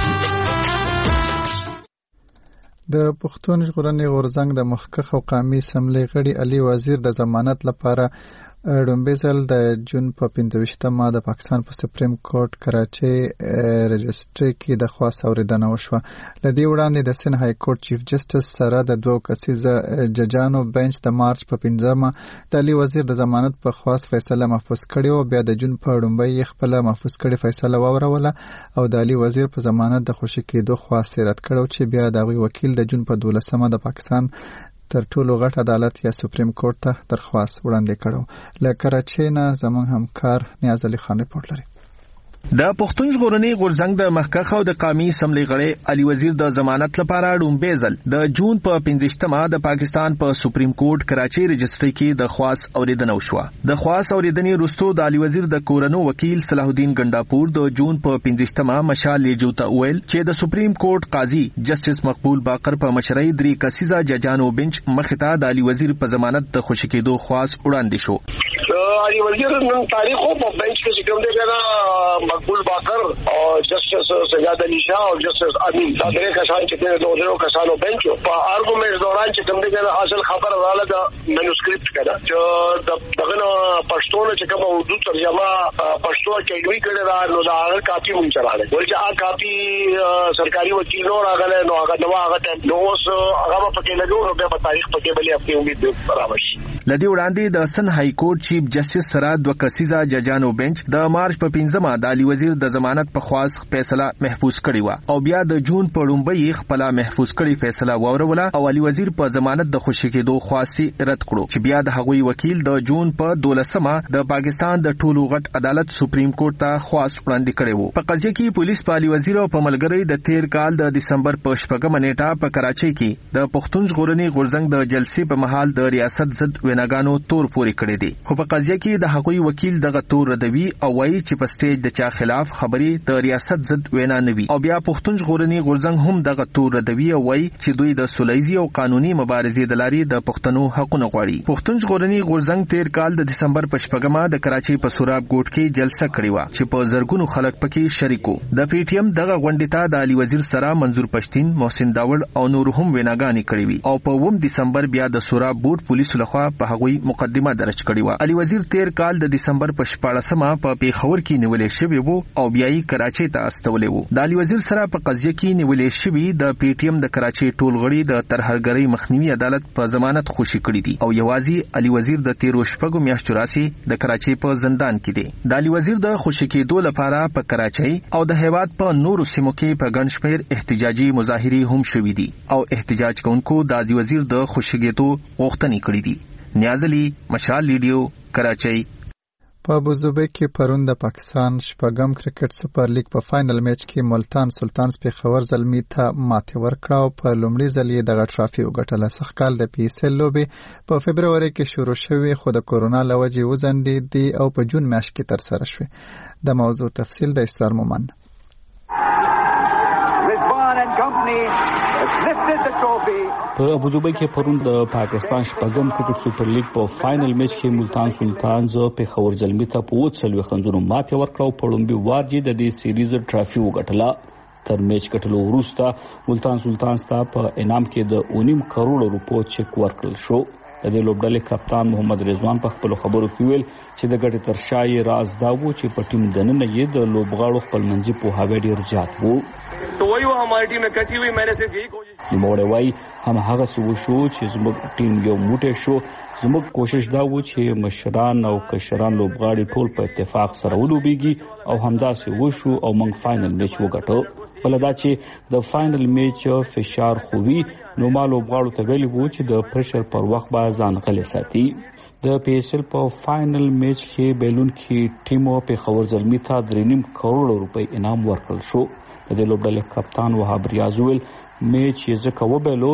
[SPEAKER 1] د پښتون ژغورنې غورځنګ د مخکښ او قامي اسمبلی غړي علي وزیر د ضمانت لپاره لومبي ځل د جون په پنځه ویشتمه د پاکستان په سپریم کورټ کراچۍ رجسټري کې د خواست اوریدنه وشوه. له دې وړاندې د سند های کورټ چیف جسټس سره د دوه کسیزه ججانو بنچ د مارچ په پنځمه د علي وزیر د ضمانت په خواست فیصله محفوظ کړې او بیا د جون په لومبۍ خپل محفوظ کړې فیصله واوروله او د علي وزیر په ضمانت د خوشي کېدو خواست رد کړو چې بیا د غوي وکیل د جون په دولسمه د پاکستان تر ټولو غټ عدالت یا سپریم کورټ ته درخواست وړاندې کړو. له کراچۍ نه زموږ همکار نیاز علي خان رپورټ لري.
[SPEAKER 19] د پښتون ژغورنې غورځنګ د مخکښ او د قامي اسمبلی غړي علي وزیر د ضمانت لپاره لومبي ځل د جون په پنځشتمه د پاکستان په سپریم کورټ کراچۍ رجسټري کې د خواست اوریدنه وشوه. د خواست اوریدنې وروسته د علي وزیر د کورنو وکیل صلاح الدین ګنڈاپور د جون په پنځشتمه مشال لیجو ته ویل چې د سپریم کورټ قاضي جسټس مقبول باقر په مشرۍ درې کسیزه ججانو بنچ مخته د علي وزیر په ضمانت د خوشی کېدو خواست وړاندې شو.
[SPEAKER 20] علي وزیر نن تاریخ په بنچ کې کوم دی کنه مقبول باقر او جسټس سجاد علي شاه او جسټس امین دا درې کسان چې د دوه کسانو بنچ په ارګومنټ دوران چې کوم دی کنه اصل خبر رااله د منوسکرپټ کنه چې دغه پښتو نه چې کوم اردو ترجمه پښتو کې وی کړی دا نو دا هغه کاپي مونږ راغله ولې چې هغه کاپي سرکاري وکیل نو راغله نو هغه نو هغه نو اوس هغه پکې لګو نو په تاریخ پکې بلې خپل امید برابر شي.
[SPEAKER 19] لدی وړاندې د سند های کورټ چیف جسټس جسټس سره دوه کسیزه ججانو بنچ د مارچ په پنځمه د علي وزیر د ضمانت په خواست فیصله محفوظ کړی و او بیا د جون په لومړۍ خپل محفوظ کړی فیصله واوروله او علي وزیر په ضمانت د خوشی کېدو خواستي رد کړو چې بیا د هغوی وکیل د جون په دولسمه د پاکستان د ټولو غټ عدالت سپریم کورټ ته خواست وړاندې کړی وو. په قضیه کې پولیس په علي وزیر او په ملګری د تیر کال د دسمبر په شپږمه نیټه په کراچۍ کې د پښتون ژغورنې غورځنګ د جلسې په مهال د ریاست ضد ویناګانو تور پوري کړی دي. خو په قضیه کې د هغوی وکیل دغه تور ردوي او وایي چې په سټیج د چا خلاف خبرې د ریاست ضد وینا نه وي او بیا پښتون ژغورنې غورځنګ هم دغه تور ردوي او وایي چې دوی د سولهیزي او قانوني مبارزې د لارې د پښتنو حقونه غواړي. پښتون ژغورنې غورځنګ تیر کال د دسمبر په شپږمه د کراچۍ په سوراب ګوټ کې جلسه کړې و چې په زرګونو خلک پکې شریکو. د پی ټی ایم دغه غونډې ته د علي وزیر سره منظور پښتين، محسن داوړ او نور هم ویناګانې کړې وي او په اووم دسمبر بیا د سوراب بوټ پولیسو لخوا په هغوی مقدمه درج کړې و. علي وزیر تیر کال د دسمبر په شپاړسمه په پیښور کې نیولې شوی وو او بیا یې کراچۍ ته استولې وو. د علي وزیر سره په قضیه کې نیولې شوی د پی ټی ایم د کراچۍ ټول غړي د ترهګرۍ مخنیوي عدالت په ضمانت خوشي کړی دي او یوازې علي وزیر د تیرو شپږو میاشتو راسي د کراچۍ په زندان کې دی. د علي وزیر د خوشي کېدو لپاره په کراچۍ او د هیواد په نورو سیمو کې په ګڼ شمېر احتجاجي مظاهرې هم شوې دي او احتجاج کوونکو د علي وزیر د خوشیږېدو غوښتنې کړې دي. نیاز علي، مشال ریډیو، کراچۍ.
[SPEAKER 1] په ابوظبي کې پرون د پاکستان شپږم کرکټ سپر لیګ په فائنل میچ کې ملتان سلطانز پیښور زلمی ته ماتې ورکړه او په لومړي ځل یې دغه ټرافي وګټله. سږ کال د پی ایس ایل لوبې په فبروري کې شروع شوې خو د کورونا له وجې وځنډېدې او په جون میاشت کې ترسره شوې. د موضوع تفصیل د اسرار مومن.
[SPEAKER 21] په ابوظبي کې پرون د پاکستان شپږم کرکټ سپر لیګ په فائنل میچ کې ملتان سلطانز پیښور زلمی ته په وڅلوي خنځونو ماتې ورکړه او په لومړي وار یې د دې سیریز ټرافي وګټله. تر میچ کټلو وروسته ملتان سلطانز ته په انعام کې د اونیم کروڑ روپو چک ورکړل شو. د دې لوبډلې کپتان محمد رضوان په خپل خبرو کې ویل چې د ګټې تر شا یې راز دا و چې په ټیم دننه یې د لوبغاړو خپلمنځي پوهاوی ډېر زیات و.
[SPEAKER 22] तो वही वो हमारी टीम में कटी हुई मैंने सिर्फ यही कोशिश
[SPEAKER 21] نوموړی وایي هم هغه څه وشو چې زموږ ټیم یو موټی شو. زموږ کوشش دا و چې مشران او کشران لوبغاړي ټول په اتفاق سره ولوبېږي او همداسې وشو او موږ فائنل میچ وګټو. بل دا چې د فائنل میچ فشار خو وي نو ما لوبغاړو ته ویلي وو چې د پریشر پر وخت به ځان غلی ساتي. د پی ایس ایل په فائنل میچ کې بیلون کې ټیمو پیښور زلمی ته درې نیم کروڑ روپۍ انعام ورکړل شو. د دې لوبډلې کپتان وهاب ریاض ویل میچ یې ځکه وبایلو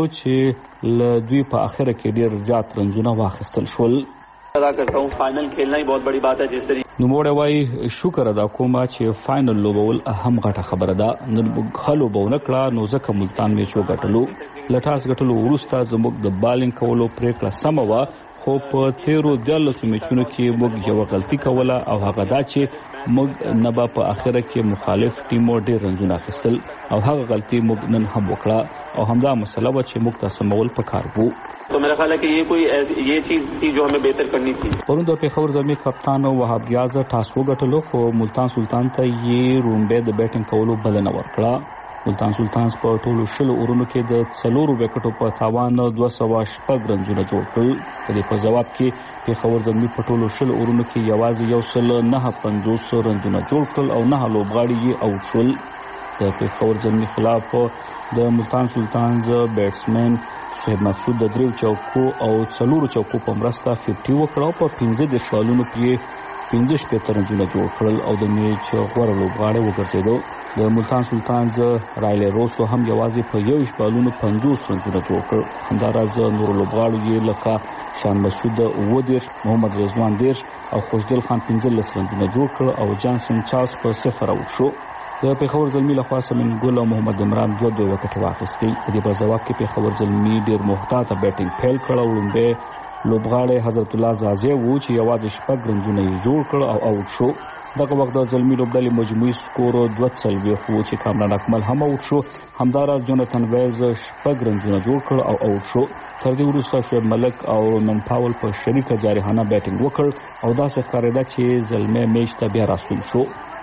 [SPEAKER 21] چې له دوی په اخره کې ډېر زیات رنزونه واخیستل شول.
[SPEAKER 22] ادا کرتا ہوں فائنل کھیلنا ہی بہت بڑی بات ہے. جس طریقے
[SPEAKER 21] نوموړی وایي شکر ادا کوم چې فائنل لوبول اهم غټه خبره ده. نن خلو به ونکړه نو ځکه ملتان میچ وګټلو. لټاس ګټلو وروسته زموږ د بالینګ کولو پریکړه سمه وه خو په تیرو دیارلسو میچونو کې موږ یوه غلطي کوله او هغه دا چې موږ نه به په اخره کې مخالف ټیمو ډېر رنزونه اخیستل او هغه غلطي موږ نن هم وکړه او همدا مسله وه چې موږ ته سمول پکار وو.
[SPEAKER 22] تو میرا خیال ہے کہ یہ کوئی یہ چیز تھی جو ہمیں بہتر کرنی تھی.
[SPEAKER 21] پرون د پیښور زلمی کپتان وهاب ریاض ټاس وګټلو خو ملتان سلطان ته یې رومبه د بیټینګ کولو بلنه ورکړه. ملتان سلطانز په ټولو شلو اورونو کې د څلورو وکټو په تاوان دوه سوه شپږ رنزونه جوړ کړل. په دې په ځواب کې پیښور زلمی په ټولو شلو اورونو کې یوازې یو سل نهه پنځوس رنزونه جوړ کړل او نهه لوبغاړي یې آوټ شول. د پیښور زلمی خلاف د ملتان سلطانز بیټسمن صاحب مقصود د دریو چوکو او څلورو چوکو په مرسته ففټي وکړه او په پنځه دېرش بالونو کې پنځه شپېته رنزونه جوړ کړل او د میچ غوره لوبغاړی وګرځېدو. د ملتان سلطانز رایلی روسو هم یوازې په یوویشت بالونو پنځوس رنزونه جوړ کړ. همداراز نورو لوبغاړو یې لکه شان مسعود اووه دېرش، محمد رضوان دېرش او خوشدل خان پنځلس رنزونه جوړ کړ او جانسن چارلز په صفر آوټ شو. د پیښور زلمی لخوا سمین ګل او محمد عمران دوه دوه وکټې واخیستې. په دې په ځواب کې پیښور زلمی ډېر محتاطه بیټینګ پیل کړ او لومړی لوبغاړی حضرت الله زازی وو چې یوازې شپږ رنزونه یې جوړ کړ او آوټ شو. دغه وخت د زلمی لوبډلې مجموعي سکور دوه څلوېښت وو چې کامران اکمل هم آوټ شو. همداراز جوناتن ویز شپږ رنزونه جوړ کړ او آوټ شو. تر دې وروسته شعیب ملک او نن پاول په شریکه جارحانه بیټینګ وکړ او داسې ښکارېده چې زلمی میچ ته بیا راستون شو.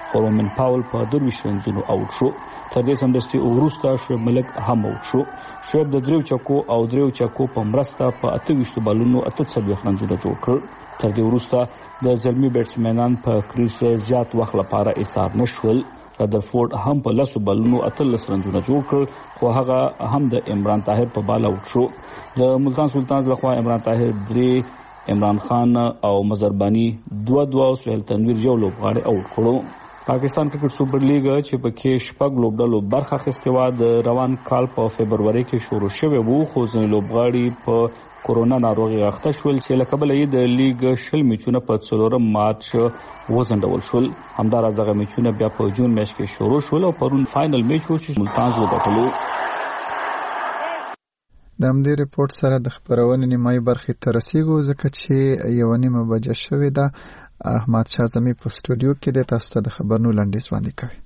[SPEAKER 21] رومن پاول په درویشت رنزونو اوټ شو. تر دې سمدستي وروسته شعیب ملک هم اوټ شو. شعیب د دریو چکو او دریو چکو په مرسته په اته ویشت بالونو اته څلوېښت رنزونه جوړ کړل. تر دې وروسته د زلمی بیټسمنان په کریس زیات وخت لپاره ایثار نشول. رادرفورد هم په لسو بالونو اتلس رنزونه جوړ کړ، خو هغه هم د عمران طاهر په بال اوټ شو. د ملتان سلطانز لخوا عمران طاهر درې، عمران خان او مزربانی دوه دوه او سهیل تنویر یو لوبغاړی اوټ کړو. پاکستان کرکټ سوپر لیګ چې په کې شپږ لوبډلو برخه اخیستې وه د روان کال په فبروري کې شروع شوی و، خو ځینې لوبغاړي په کورونا ناروغي اخته شول چې له کبله یې د لیګ شل میچونه په څلورم مارچ وځنډول شول. همداراز دغه میچونه بیا په جون میاشت کې شروع شول او پرون فائنل میچ و چې ملتان وګټلو.
[SPEAKER 1] د همدې ریپورت سره د خبرونې نیمایي برخې ته رسیږو، ځکه چې یوه نیمه بجه شوې ده. احمد شاه زمي په سټوډیو کې د تاسو ته د خبرونو لنډیز وړاندې کوي.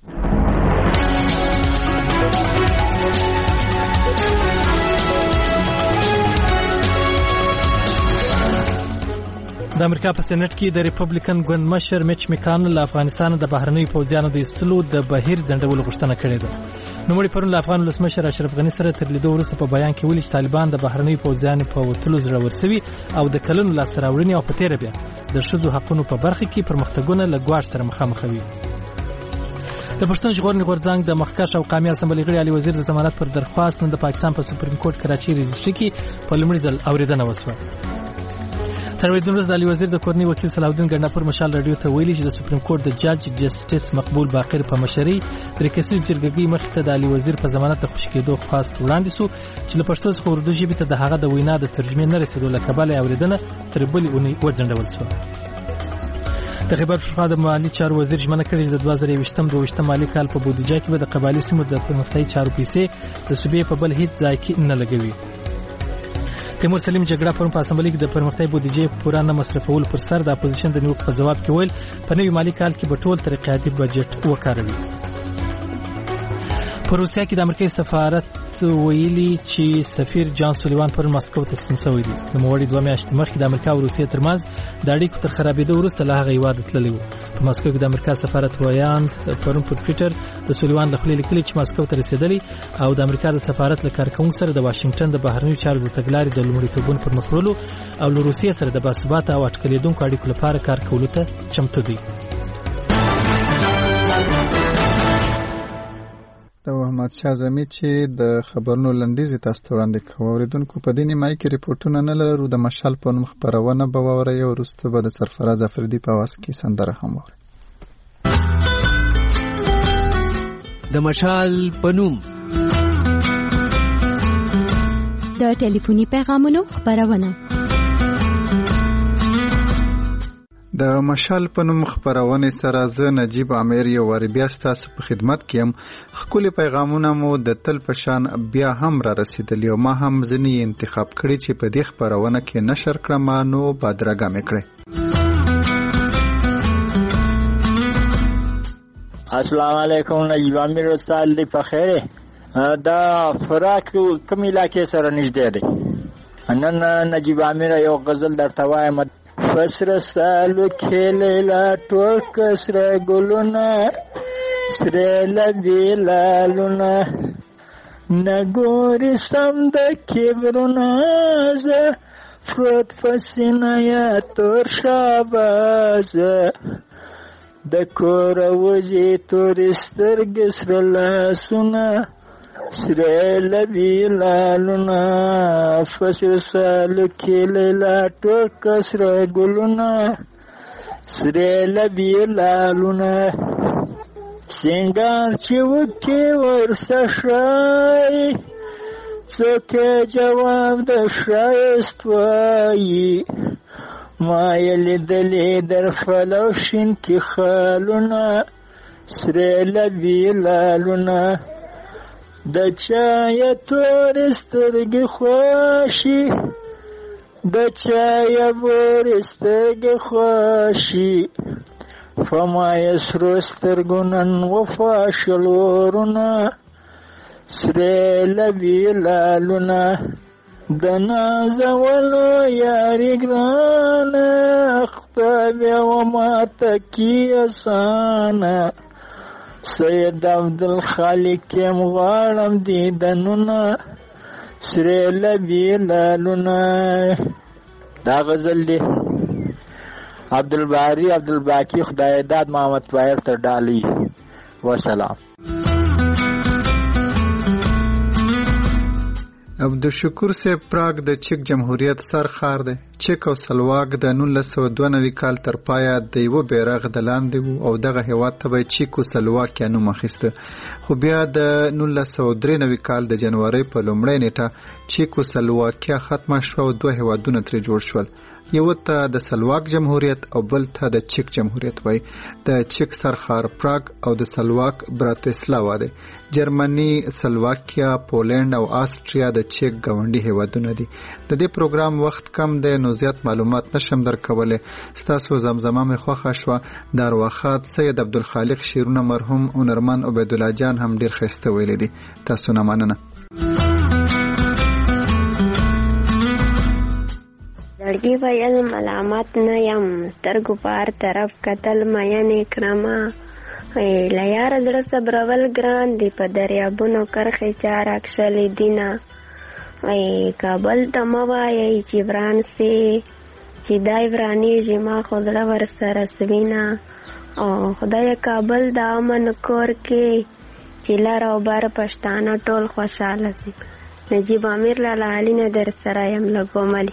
[SPEAKER 2] د امریکا په سېنات کې د ریپبلیکن ګوند مشر میچ میکانل له افغانستان د بهرنیو پوځیانو د ایستلو د بهیر ځنډولو غوښتنه کړې ده. نوموړي پرون له افغان ولسمشر اشرف غني سره تر لیدو وروسته په بیان کې ویلي چې طالبان د بهرنیو پوځیانو په وتلو زړور سوي او د کلونو لاسته راوړنې او په تېره بیا د ښځو حقونو په برخه کې پرمختګونه له ګواښ سره مخامخ وي. د پښتون ژغورنې غورځنګ د مخکښ او قامي اسمبلۍ غړي علي وزیر د ضمانت پر درخواست نن د پاکستان په سپریم کورټ کراچي رجسټري کې په لومړي ځل اورېدنه وشوه. تر ورځې وروسته علي وزیر د کورنۍ وکیل صلاح الدین ګنداپور مشال رادیو ته ویلي چې د سپریم کورټ د جج جسټس مقبول باقر په مشرۍ درې کسیز جرګې مخې ته د علي وزیر په ضمانت د خوشي کېدو خواست وړاندې سو چې له پښتو څخه اردو ژبې ته د هغه د وینا د ترجمې نه رسېدو له کبله اورېدنه تر بلې اونۍ وځنډول شوه. د خیبر پښتونخوا د مالي چارو وزیر ژمنه کړې چې د دوه زره یوویشتم دوه مالي کال په بودیجه کې به د قبایلي سیمو د پرمختیایي چارو پیسې د صوبې په بل هیڅ ځای کې نه لګوي. تیمور سلیم جګړه پرون په اسمبلۍ کې د پرمختیایي بودیجې پوره نه مصرفول پر سر د اپوزیشن د نیوکو په جواب کې ویل په نوي مالي کال کې به ټول ترقیاتي بجټ وکاروي. په روسیا کې د امریکایي سفارت ویلي چې سفیر جان سولیوان پر مسکو ته ستون شوی دی. د موړي دوه میاشتې مخکې د امریکا او روسیې ترمنځ د اړیکو تر خرابېدو وروسته له هغه هیواد تللی و. په مسکو کې د امریکا سفارت ویان پرون په ټویټر د سولیوان د خپلې لیکلي چې مسکو ته رسېدلی او د امریکا د سفارت له کارکوونکو سره د واشنگټن د بهرنیو چارو د تګلارې د لومړیتوبونو پر مخ وړلو او له روسیې سره د باثباته او اټکلېدونکو اړیکو لپاره کار کولو ته چمتو دی.
[SPEAKER 1] د احمد شاه زمي چې د خبرونو لنډیز تاسو ته وړاندې کوو. اوریدونکو په دې نیمایي کې ریپورتونه نه لرو. د مشال په نوم خبرونه به واورئ او وروسته به د سرفراز افریدي په اواز کې سندره هم واورئ.
[SPEAKER 3] د مشال په نوم
[SPEAKER 9] د ټلیفوني پیغامونو خبرونه.
[SPEAKER 1] د مشال په نوم خبرونه سره زه نجیب عامر یو ور بیا ستاسو په خدمت کې هم. خپل پیغامونه مو د تل پشان بیا هم را رسیدلی او ما هم ځنی انتخاب کړی چې په دې خبرونه کې نشر کړم نو بادرګه مې کړې.
[SPEAKER 4] السلام علیکم نجیب عامر صاحب دی په خیره. دا فراق کوم علاقې سره نږدې دی. نن نجیب عامر یو غزل درته وایم. فسر سالو کھیلیلا ټول کسره ګلونه سره لبی لالونه نګوري سم د کبرونه ز فروت فسینا یا تور شاباز د کور وځي تور سترګې سره لاسونه سره لبی لالونه فسر سالو کھیلیلا ټول کسره ګلونه سره لبی لالونه سنگار چې وکي ورسشای څوک جواب د شایست وایي ما یلیدلې در فلوشین کې خالونه سره لبی لالونه د چای تور سترګې خواشي د چای ور سترګې خواشي فما یسرو سترګونن وفا شلورونه سره لبی لالونه د نازولو یاري ګرانه خدای بیا وماته کی اسانه سید عبدالخالق یم غواړم دیدنونه سرې لبې لالونه. دا غزل دی عبدالباری عبدالباقی خدای داد محمد طاهر تر ډالۍ. وسلام.
[SPEAKER 1] عبدالشکور صاحب پراګ د چک جمهوریت سر ښار دی. چک او سلواک د نولس سوه دوه نوي کال تر پایه د یوه بیرغ د لاندې وو او دغه هیواد ته به چک او سلواکیا نوم اخیسته. خو بیا د نولس سوه درې نوي کال د جنورۍ په لومړۍ نیټه چک او سلواکیا ختمه شوه او دوه هیوادونه ترې جوړ شول. یو ته د سلواک جمهوریت او بل ته د چک جمهوریت وای. د چک سرخار پراګ او د سلواک براتسلاوا دی. جرمني، سلواکیا، پولند او آسټریا د چک ګاونډي هیوادونه دي. د دې پروګرام وخت کم دی نو زیات معلومات نشم درکولی. ستاسو زمزمه مې خوښه شوه. د ارواښاد سید عبدالخالق شعرونه مرحوم هنرمند عبیدالله جان هم ډېر ښایسته ویلي دي. تاسو نه مننه.
[SPEAKER 6] زړګي ویل ملامت نه یم سترګو پار طرف کتل مینې کړمه له یاره زړه صبرول ګران دي په دریابونو کرښې چا راکښلې دینه کابل ته مه وایئ چې وران سي چې دی ورانېږي ما خو زړه ورسره سوینه او خدای کابل د امن کور کې چې لر او بر پښتانه ټول خوشحاله سي. نجیب امیر لاله علي نه در سره یم لګوملي.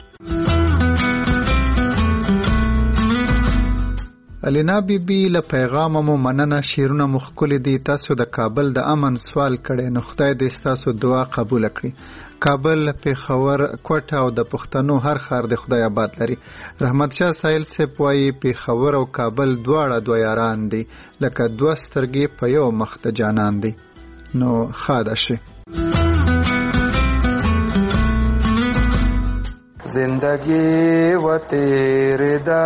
[SPEAKER 1] الینا بی بی له پیغام مو مننه. شیرونه مو ښکلي دي. تاسو د کابل د امن سوال کړی نو خدای دې ستاسو دعا قبول کړي. کابل، پیښور، کوټه او د پښتنو هر ښار د خدای آباد لري. رحمت شاه سایل صاحب وایي پیښور او کابل دواړه دوه یاران دي لکه دوه سترګې په یو مخ د جانان دي. نو خاده شي.
[SPEAKER 7] زندگی و تیرے دا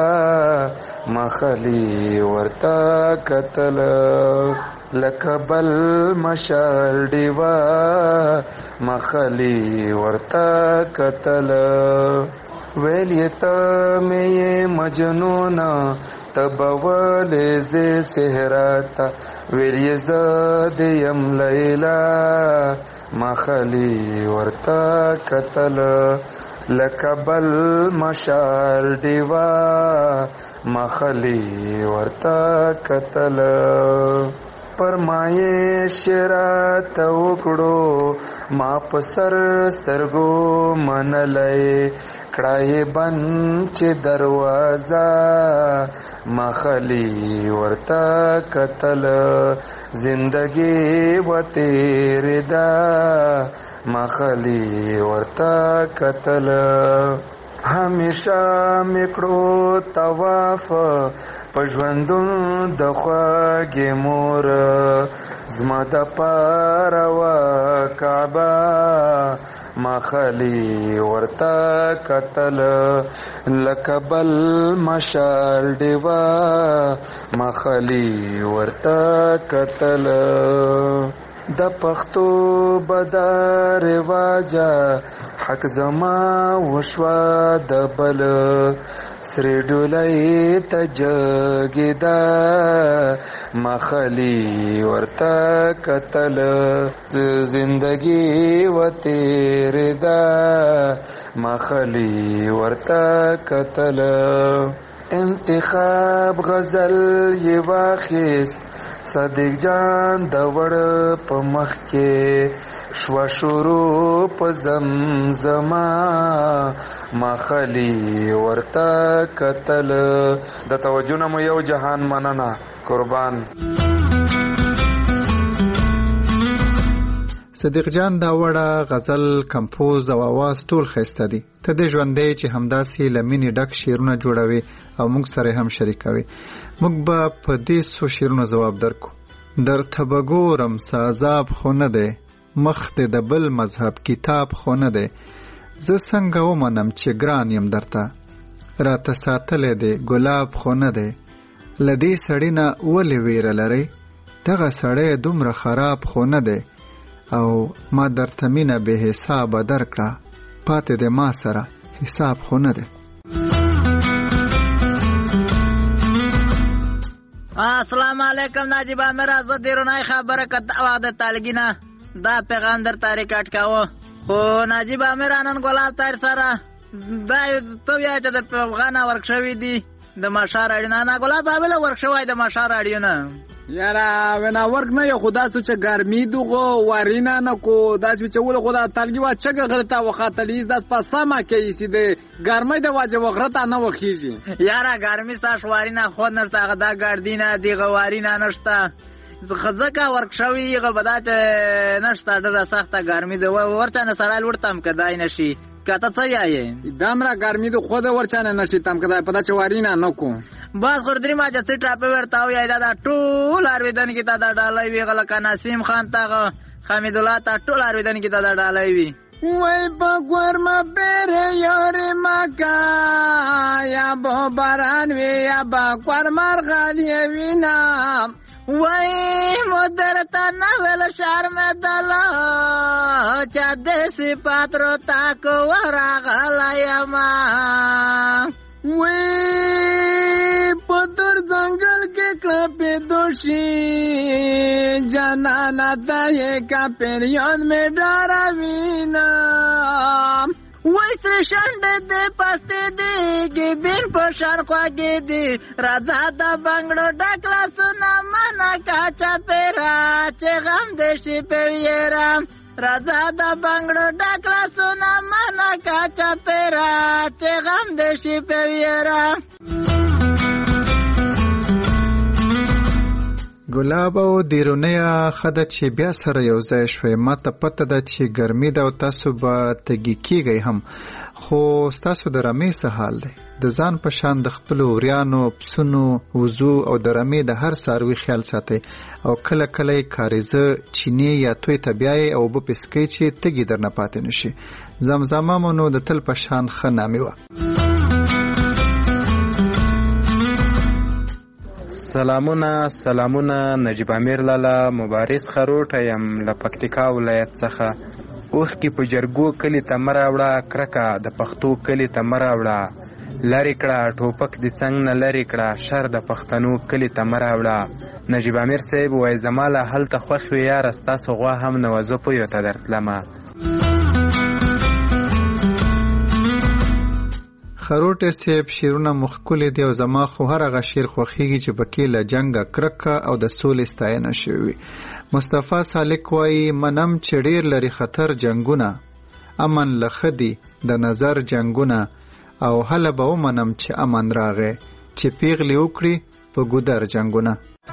[SPEAKER 7] مخلی ورتا قتل لکبل مشال دیوا مخلی ورتا قتل ویلیتا میں مجنونا تبول زی سہراتا ویلی زاد یم لیلا مخلی ورتا قتل لکبل مشال دیوا مخلی ورتا قتل پرمایش رات وکړو ما پسر سترګو منلای کړای بند چې دروازه مخلی ورتا قتل زندگی و تیرے دا مخلی ورتا قتل همیشه میکړو طواف پژوندون د خواږې مور زما د پاره وا کعبه مخلی ورتا قتل لکبل مشال دیوا مخلی ورتا قتل د پښتو بدار واجا حق زما وشوا د بل سری ډولای تجګدا مخلی ورتا قتل زندگی و تیرے دا مخلی ورتا قتل انتخاب غزل یہ واخیست صدیق جان د وړ په مخ کې شوا شروع په زمزما مخلی ورتا قتل د توجه نمو یو جهان مننه قربان.
[SPEAKER 1] صدیق جان دا وړه غزل کمپوز او आवाज ټول ښایسته دي. ته دې ژوندی چې همداسې له مینې ډک شعرونه جوړوي او موږ سره هم شریکوي. موږ به په دې څو شعرونو ځواب درکو. درته به ګورم څه عذاب خو نه دی مخ دې د بل مذهب کتاب خو نه دی زه څنګه ومنم چې ګران یم درته راته ساتلی دی ګلاب خو نه دی له دې سړي نه ولې ویره لرئ دغه سړی دومره خراب خو نه دی او ما درته مینه بې حسابه درکړه پاتې د ما سره حساب خو نه دی.
[SPEAKER 5] السلام علیکم ناجیب امیر زه دیرونای خبره کته وخت د طالګینا دا پیغام در تاریخ اٹکاوه خو ناجیب امیر نن ګلاب تار سره دا ته یا چې د پیغام ورکشوي دي د مشار اړینا نه ګلاب بابل ورکشوي د مشار اړینا
[SPEAKER 8] یاره ونا ورک نه یو خدا ته چې ګرمي دغه ورینا نه کو دا چې ول خدا طالګي وا چې غلطه وختلیز د پاسما کې سي د ګرمي د واجب وغرته نه وخیږي
[SPEAKER 5] یاره ګرمي ساش ورینا خو نه تاغه دا ګردینا دی غوارینا نشته خزکه ورکشوي غبدات نشته د سخته ګرمي د ورته نه سړال ورتم کدای نشي کته څه یې
[SPEAKER 8] دمره ګرمي د خود ورچانه نشي تم کدای پدا چې ورینا نه کو
[SPEAKER 5] باز خردري ما چې ټاپه ورتاو یا دا ټول ارویدن کې دا ډالای وی غل کا نسیم خان تا حمید الله تا ټول ارویدن کې دا ډالای وی
[SPEAKER 8] وای په ګورما بیر یار مکا یا بو باران وی یا با ګورمار غالی وینا
[SPEAKER 5] وای مدر تا نوول شرم دلا چا دیسی پاترو تاکو ورا غلایم
[SPEAKER 8] وی پتر جنگل کے کلپے دوشی جانانا دائے کا پیریون میں ڈارا وینا
[SPEAKER 5] وی سرشند دے پستے دے گی بین پشار خواگی دی رضا دا بنگڑو ڈکلا سنا مانا کاچا پیرا چے غم دیشی پیویرام رضا دا بنگڑو ڈکلا سنا مانا کاچا پیرا چے غم دیشی پیویرام
[SPEAKER 1] ګلاب او دیرونیا خده چې بیا سره یو ځای شوي ما ته پته ده چې ګرمي ده او تاسو به تږي کیږئ هم خو ستاسو د رمې څه حال دی د ځان په شان د خپلو وریانو پسونو وزو او د رمې د هر څاروي خیال ساتئ او کله کله یې کاریزه چینې یا توی ته بیایئ او اوبه پې څکئ چې تږي درنه پاتې نه شي زمزمه مو نو د تل په شان ښه نامې وه.
[SPEAKER 23] سلامونه سلامونه نجیب امیر لالا مبارز خروټ یم له پکتیکا ولایت څخه اوخ کې په جرګو کلی ته مراوړه کرکه د پښتو کلی ته مراوړه لری کړه ټوپک د څنګ نه لری کړه شر د پښتنو کلی ته مراوړه نجیب امیر صاحب وای زماله هلته خوښ وي یار ستاسو غوا هم نه وځو په یو ته درتلمه
[SPEAKER 1] خروټ صاحب شیرونه مخکولې دی او زما خو هر هغه شیر خوښیږي چې پکې له جنګه کرکه او د سولې ستاینه شوی. مصطفی سالک وایي منم چې ډېر لري خطر جنګونه امن له خدي د نظر جنګونه او هله به ومنم چې امن راغی چې پیغلې وکړي په ګودر جنګونه.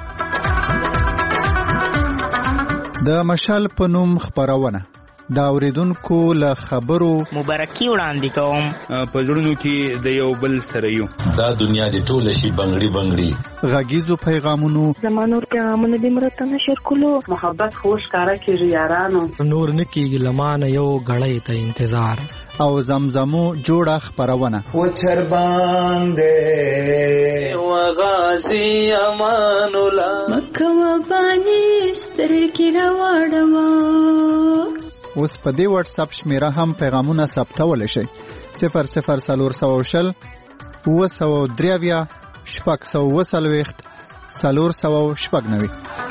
[SPEAKER 1] د مشال په نوم خپرونه دا اوریدونکو له خبرو
[SPEAKER 24] مبارکي وړاندې کوم
[SPEAKER 25] په زړونو کې د یو بل سره یو
[SPEAKER 26] دا دنیا دې ټوله شي بنګړي بنګړي
[SPEAKER 1] غږیزو پیغامونو
[SPEAKER 27] زمانور پیغامونه دې مرته نشر کولو محبت خوش کارا کیږي یارانو
[SPEAKER 28] نور نکیږي لمانه یو غړې ته انتظار
[SPEAKER 1] او زمزمو جوړه خبرونه
[SPEAKER 29] و چر باندې و غازی امان الله
[SPEAKER 9] مکه و باندې سترګې راوړم.
[SPEAKER 1] اوس په دې واتس اپ شمیره هم پیغامونه ثبتول شي صفر صفر سلور سو شل و سو دریویا شپږ سو وسلويخت سلور سو شپږ نوي.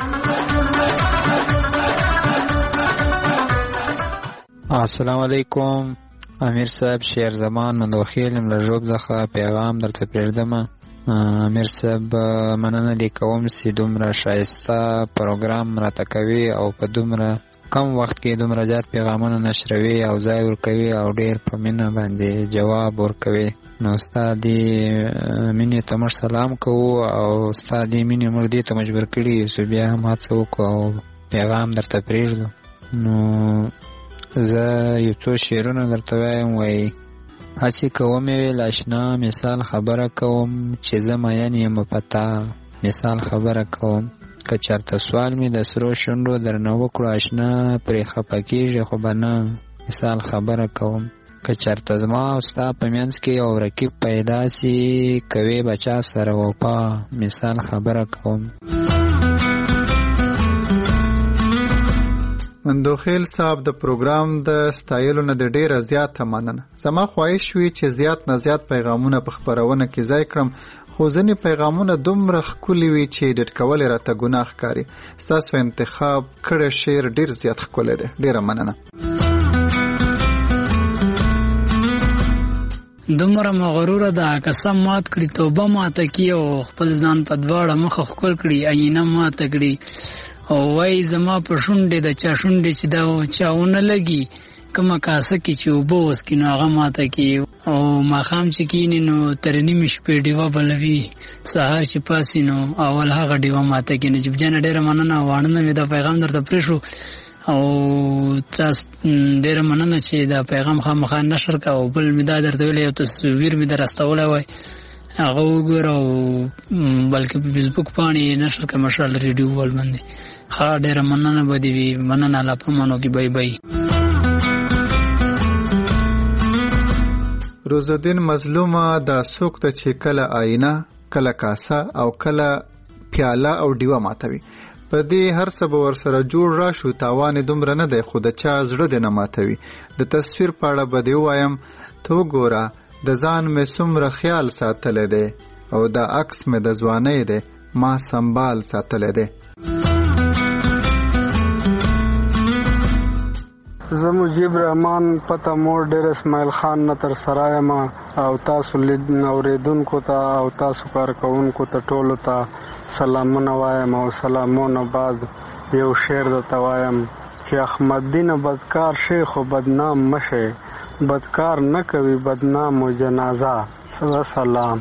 [SPEAKER 30] السلام علیکم امیر صاحب شیر زمان نندوخیل ملجوب زخه پیغام درته پرېږدم. امیر صاحب مننه لیکوم چې دومره شایسته پروګرام راته کوي او په دومره کم وخت کې دومره زیات پیغامونه نشروي او ځای ورکوي او ډېر په مینه باندې جواب ورکوي. نو ستا دې مینې ته موږ سلام کوو او ستا دې مینې موږ دې ته مجبور کړي یو چې بیا هم هڅه وکړو او پیغام درته پرېږدو. نو زه یو څو شعرونه درته وایم وایي هڅې کوم یې ویل اشنا مثال خبره کوم چې زه مین یم په تا مثال خبره کوم که چېرته سوال مې د سرو شونډو درنه وکړو اشنا پرې خفه کېږي خو به نه مثال خبره کوم که چېرته زما او ستا په منځ کې یو رقیب پیدا سي کوې به چا سره وفا مثال خبره کوم.
[SPEAKER 1] مندوخیل صاحب د پروګرام د ستایلو نه د ډیره زیاته مننه. زما خواهش وي چې زیات نه زیات پیغامونه په خپرونه کې ځای کړم، خو ځینې پیغامونه دومره ښکلي وي چې ډیټ کول یې راته ګناه ښکاري. ستاسو انتخاب کړی شعر ډیر زیات ښکلی دی. ډیره مننه.
[SPEAKER 10] دومره مغروره ده قسم مات کړي، توبه ماته کړي او خپل ځان په دواړه مخه ښکل کړي، آینه ماته کړي او وای زما په شونډې د چا شونډې چې دا چاونه لګي، کومه کاسه کې چې اوبه وڅکي نو هغه ماته کړي، او ماښام چې کښېني نو تر نیمې شپې ډیوه بلوي، سهار چې پاسي نو اول هغه ډیوه ماته کړي. نجیب جانه ډېره مننه، واړنه مې دا پیغام درته پرېښو او تاسو ډېره مننه چې دا پیغام خامخا نشر کا. او بل مې دا درته ویلی، یو تصویر مې در استولی وای هغه وګوره، او بلکې په فیسبوک پاڼې نشر کا مشال ریډیو ول باندې. ښه ډېره مننه به دې وي. مننه الله په منو کې. بای بای.
[SPEAKER 1] روزالدین مظلومه دا څوک ته چې کله آینه، کله کاسه او کله پیاله او ډیوه ماتوي، په دې هر څه به ورسره جوړ راشو، تاوان دومره نه دی خو د چا زړه دې نه ماتوي. د تصویر په اړه به دې ووایم، ته وګوره د ځان مې څومره خیال ساتلی دی او دا عکس مې د ځوانۍ دی ما سنبال ساتلی دی.
[SPEAKER 11] زه مجیب رحمان پته مور ډېر اسماعیل خان نه تر سرای ما، او تاسو لید اوریدونکو ته او تاسو کارکوونکو ته ټولو ته سلامونه وایم. او سلامونه بعد یو شعر درته وایم چې احمد دین بدکار شیخ و بدنام مشه، بدکار نه کوي بدنام و جنازه. سلام.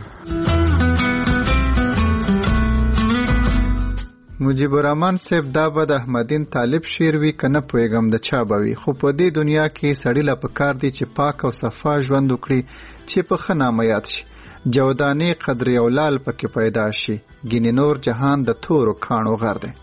[SPEAKER 1] مجیب الرحمن صاحب دا به د احمدین طالب شعر وي که نه پوهېږم د چا به وي، خو په دې دنیا کې سړي له پکار دی چې پاک او صفا ژوند وکړي چې په ښه نامه یاد شي، جودانې قدرې او لال پکې پیدا شي، ګینې نور جهان د تورو کاڼو غر دی.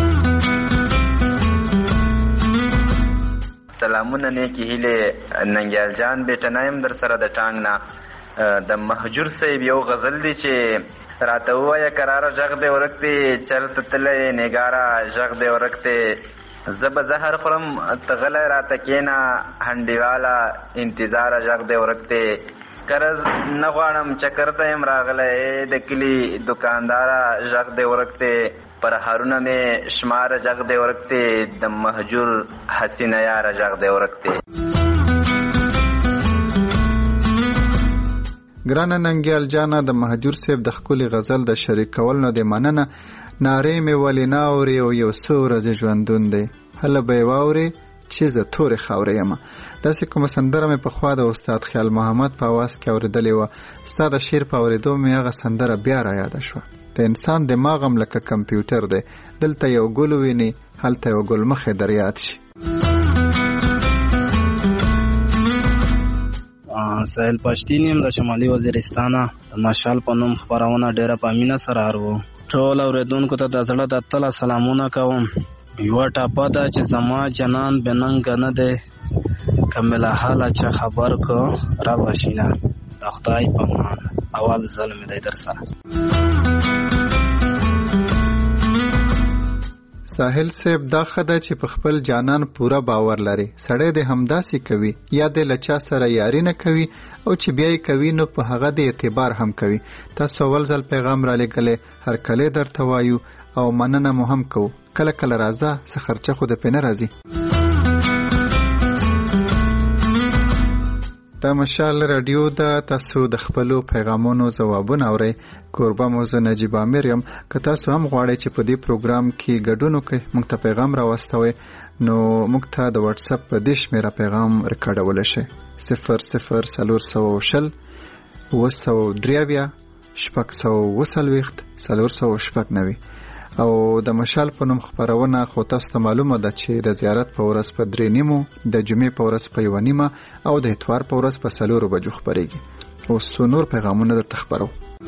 [SPEAKER 12] سلامونه نیکی هیلې ننګیال جان بیټنه یم در سره د ټانګ نه. د مهجور صاحب یو غزل دی چې راته ووایه کراره ژغ دی ورک دی، چرته تللی نګاره ژغ دی ورک دی، زه به زهر خورم ته غلی راته کښېنه، هنډیواله انتظاره ژغ دی ورک دی، قرض نه غواړم چکر ته یم راغلی، د کلي دکانداره ژغ دی ورک دی، پر هرونه مې شماره ژغ دی ورک دی، د مهجور حسینه یاره ژغ دی ورک دی.
[SPEAKER 1] ګرانه ننګیال جانه، د مهجور صاحب د ښکلي غزل د شریکول نه دې مننه. نارې مې ولې نه اورې او یو څو ورځې ژوندون دی، هله به یې واورې چې زه تورې خاورې یم. داسې کومه سندره مې پخوا د استاد خیال محمد په اواز کې اورېدلې وه. ستا د شعر په اورېدو مې هغه سندره بیا را یاده شوه. د انسان دماغ هم لکه کمپیوټر دی، دلته یو ګل وویني هلته یو ګل مخې در یاد شي.
[SPEAKER 13] سهیل پښتین یم د شمالي وزیرستانه. د مشال په نوم خپرونه ډېره په مینه سره اورو. ټول اورېدونکو ته د زړه د تله سلامونه کوم. یوه ټاپه ده چې زما جنان بننګه نه دی، کمله حاله چا خبر کو را بشینه، د خدای په امان اول ظلم دی در سره.
[SPEAKER 1] ساحل صاحب دا خده چې په خپل جانان پورا باور لري، سړی د همداسې کوي یا د لچا سره یاري نه کوي، او چې بیا یې کوي نو په هغه د اعتبار هم کوي. تاسو اول ځل پیغام را لګلې، هر کله درته وایو او مننه مو هم کوو. کله کله راځه څه خرچه خو د پې نه راځي. دا مشال رادیو ده، تاسو د خپلو پیغامونو ځوابونه اورئ. کوربه مو زه نجیب امیر یم. که تاسو هم غواړئ چې په دې پروګرام کې ګډون وکړئ، موږ ته پیغام راواستوئ، نو موږ ته د واتس اپ په دې شمېره پیغام ریکارډولی شئ: صفر صفر څلور سوه شل اوه سوه درې اویا شپږ سوه اوه څلوېښت څلور سوه شپږ نوي. او د مشال په نوم خپرونه خو تاسو ته معلومه ده چې د زیارت په ورځ په درې نیمو، د جمعې په ورځ په یوه نیمه او د اتوار په ورځ په څلورو بجو خپرېږي. اوس څو نور پیغامونه درته خپرو.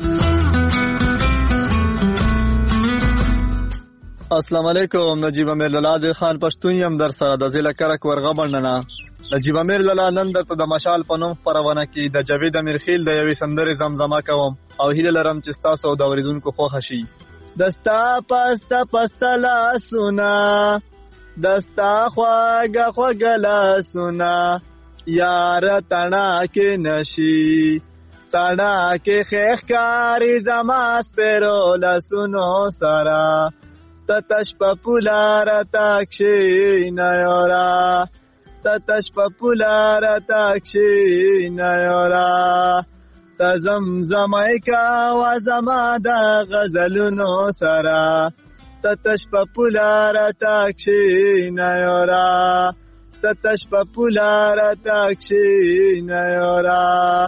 [SPEAKER 14] السلام علیکم، نجیب امیر لالا د خان پښتون یم در سره د ضلع کرک ورغه بندنه. نجیب امیر لالا نن درته د مشال په نوم خپرونه کې د جاوید امیرخیل د یوې سندرې زمزمه کوم او هیله لرم چې تاسو او د اوریدونکو خوښه شي. دستا پستا پستا لاسونه دستا خواږه خواږه لاسونه یار تڼاکې نشي تڼاکې ښې ښکاري زما سپېرو لاسونو سره ته تش په پوله راته کښېنه یاره ته تش په پوله راته کښېنه یاره ته زمزمه کوه زما د غزلونو سره ته تش په پوله راته کښېنه یاره ته تش په پوله راته کښېنه یاره.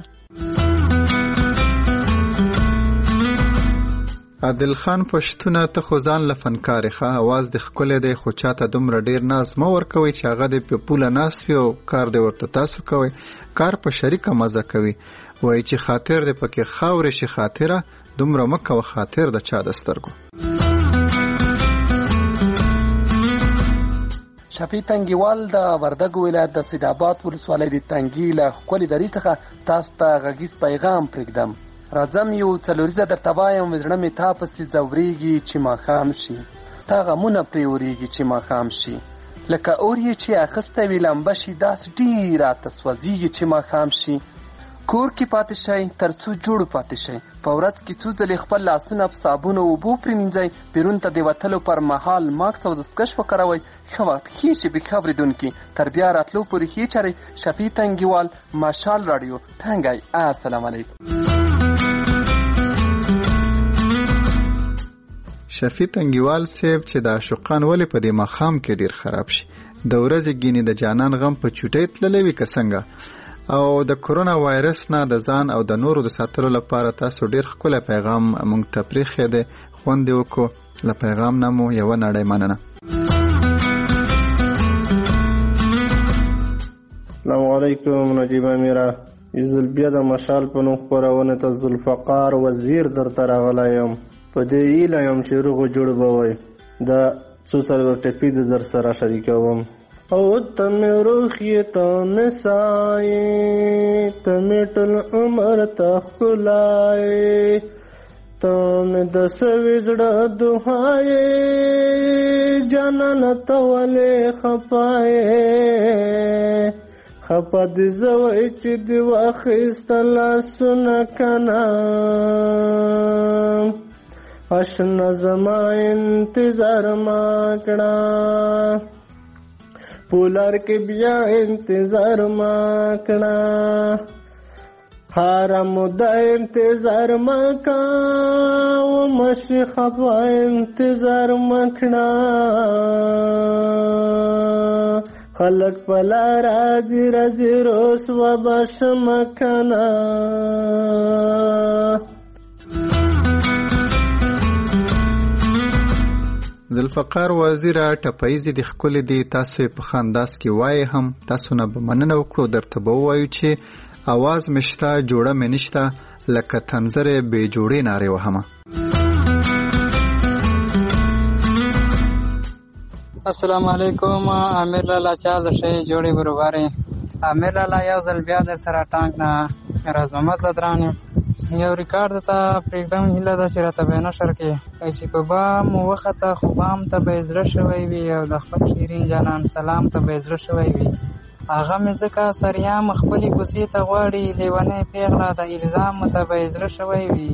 [SPEAKER 1] عادل خان پښتونه ته خو ځان له فنکارې ښه اواز دې ښکلی دی خو چاته دومره ډېر ناز مه ورکوئ چې هغه دې په پوله ناست وي او کار دې ورته تاسو کوئ. کار په شریکه مزه کوي. وایي چې خاطر دې پکې خاورې شي خاطره دومره مه کوه خاطر د چا د سترګو.
[SPEAKER 2] شفیع تنګیوال د وردګو ولایت د سیدآباد ولسوالۍ د تنګي له ښکلې درې څخه تاسو ته غږیز پیغام پرېږدم. راځم یو څلوریزه درته وایم زړه مې تا پسې ځورېږي چې ماښام شي تا غمونه پرې اورېږي چې ماښام شي لکه اور یې چې اخیستی وي لمبه شي داسې ډېر راته سوځېږي چې ماښام شي. کور کې پاتې شئ تر څو جوړ پاتې شئ په ورځ کې څو ځلې خپل لاسونه په صابون او اوبو پرېمینځئ. بیرون ته د وتلو پر مهال ماکس او دستکش وکاروئ. ښه وخت ښې شېبې ښه اورېدونکي تر بیا راتلو پورې ښې چارې. شفیع تنګیوال مشال راډیو ټنګی. السلام علیکم.
[SPEAKER 1] شفیع تنګیوال صاحب چې د عاشقان ولې په دې ماښام کې ډیر خراب شي د ورځې ګینې د جانان غم په چوټۍ تللی وي که څنګه او د کرونا وایرس نه د ځان او د نورو د ساتلو لپاره تاسو ډیر ښکلی پیغام موږ ته پرېښی دی خوند یې وکړو له پیغام نه مو یوه نړۍ مننه.
[SPEAKER 3] السلام علیکم نجیب امیره یزل بیا د مشال په نوم خپرونه ته ذوالفقار وزیر درته راغلی یم په دې هیله یم چې روغ و جوړ به وئ دا څو څلور ټپي د در سره شریکوم. او ته مې روغ یې ته مې ساه یې ته مې ټول عمر ته ښکلا یې ته مې د سوي زړه دعا یې جانانه ته ولې خفه یې خفه دې زه وئ چې دې واخیسته لاسونه که نه اشنا زما انتظار ما کړه پولار کې بیا انتظار ما کړه هر موده انتظار ما کا و مشي خفا انتظار ما کړه خلق پلا راځي راځي روس و بشم کنه.
[SPEAKER 1] ذوالفقار وزیر ټپایزې د ښکلې دي تاسو یې په خانداس کې وایي هم تاسو نه به مننه وکړو درته به ووایو چې اواز مې شته جوړه مې نشته لکه تنظرې بې جوړې نارې وهمه.
[SPEAKER 15] السلام علیکم امیر لالا چا د ښې جوړې برابرې امیر لالا یو ځل بیا در سره ټانک نه راز محمد لدران یو ریکارډ ته پرېږدم هیله ده چې راته به نشر کې چې په بام وخته خو بام ته به یې زړه شوی وي او د خپل شیرین جانان سلام ته به یې زړه شوی وي هغه مې ځکه سریام خپلې کوڅې ته غواړي لیونۍ پیغله د الزام ته به یې زړه شوی وي.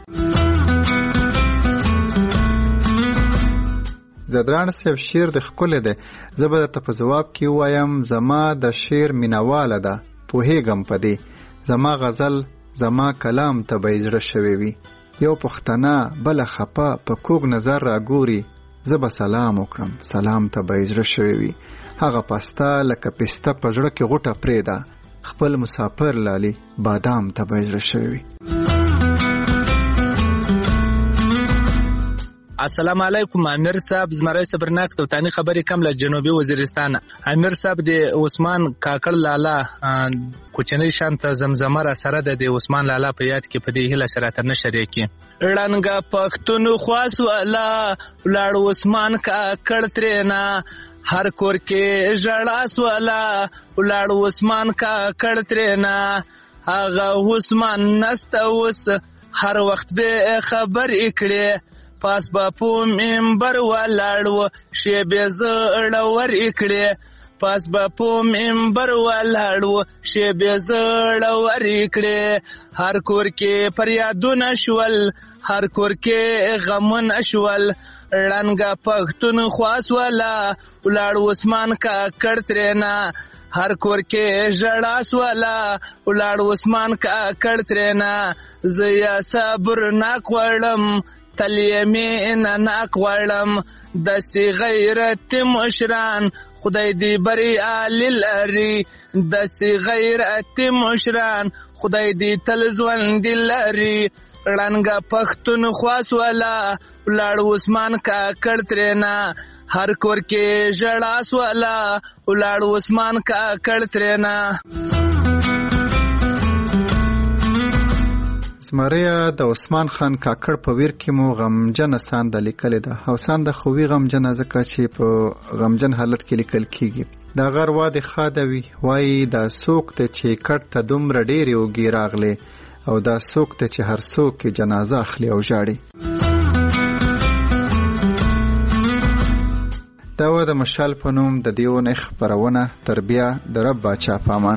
[SPEAKER 1] زدران صاحب شعر د ښکلی دی زه به درته په ځواب کې ووایم زما د شعر مینهواله ده پوهېږم په دې زما غزل زما کلام ته به یې زړه شوی وي یو پښتنه بله خپه په کوږ نظر راګوري زه به سلام وکړم سلام ته به یې زړه شوی وي هغه پسته لکه پسته په زړه کې غوټه پرېږده خپل مسافر لالي بادام ته به یې زړه شوی وي.
[SPEAKER 16] السلام علیکم امیر صاحب زمری صبرناک توتانی خبرې کم له جنوبي وزیرستان. امیر صاحب د عثمان کاکړ لالا کوچنی شانت زمزمه را سره د عثمان لالا په یاد کې په دې هله سره تر نشریه کې رنګ پښتون خواص والا لاړ عثمان کاکړ ترینا هر کور کې ژړا سوالا لاړ عثمان کاکړ ترینا هغه عثمان نست اوس هر وخت به خبر کړي
[SPEAKER 4] پاس با په منبر ولاړ و شیبې زړه ور کړې پاس با په منبر ولاړ و شیبې زړه ور کړې هر کور کې فریادونه شول هر کور کې غمونه شول ړنګه پښتون خواس والا ولاړ عثمان کاکړ ترېنا هر کور کې ژړا سوالا ولاړ عثمان کاکړ ترېنا زیا صبر ناک وړم تلې مې ناک وړم داسې غیرت مشران خدای دې بری آل لري داسې غیرت مشران خدای دې تل ژوند لري ړنګه پښتون خواس والا ولاړ عثمان کاکړ ترېنا هر کور کې ژړا سوالا ولاړ عثمان کاکړ ترېنا
[SPEAKER 1] زمریه د عثمان خان کاکړ په ویر کې مو غمجن ساند لیکل ده او ساند خووی غمجن ځکه چې په غمجن حالت کې لیکل کیږي دا غر واده خادوي وای دا سوق ته چې کټ ته دومره ډېری وګی راغله او دا سوق ته چې هر سوق کې جنازه اخلي او ژاړي دا و د مشال په نوم د دیو نخ پرونه تربیه د رب باچا پامان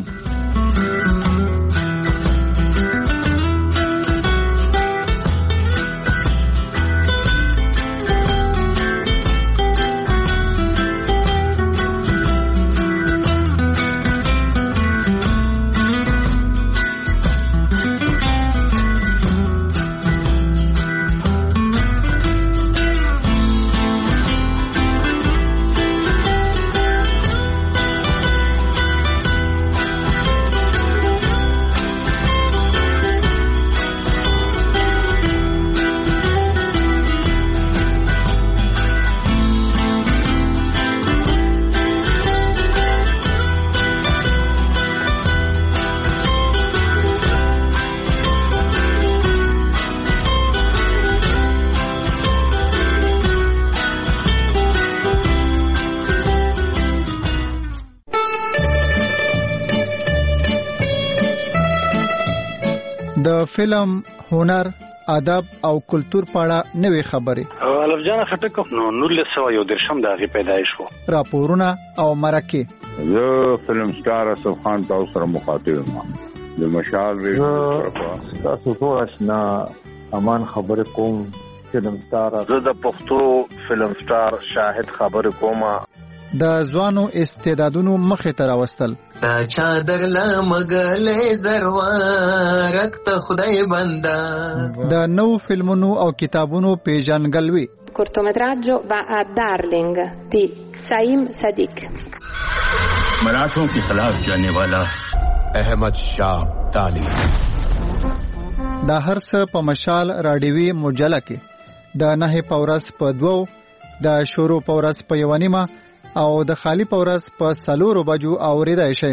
[SPEAKER 1] د فلم هنر ادب او کلچر په اړه نوې خبرې
[SPEAKER 6] الف جان خټک نو نولس سوه یو دېرشم د هغې پیدایش و
[SPEAKER 1] راپورونه او مرکې
[SPEAKER 7] زه فلم سټار اسف خان تاسو سره مخاطب یم د مشال ریډیو تاسو ټول آشنا امان خبرې کوم فلم سټار
[SPEAKER 8] زه د پښتو فلم سټار شاهد خبرې کوم
[SPEAKER 1] د ځوانو استعدادونو مخې ته راوستل
[SPEAKER 29] تا چادر لمغلې زروارک ته خدای بندا
[SPEAKER 1] د نو فلمونو او کتابونو پیژنګلوي
[SPEAKER 17] cortometraggio va a Darling di Saim Sadiq
[SPEAKER 26] मराठों के खिलाफ जाने वाला अहमद शाह ताली
[SPEAKER 1] دا هر څه په مشال راډیوي مجله کې د نه پورس په دوو د شورو پورس په یوانیمه او د خالی پورس په سلورو بجو اوریدای شي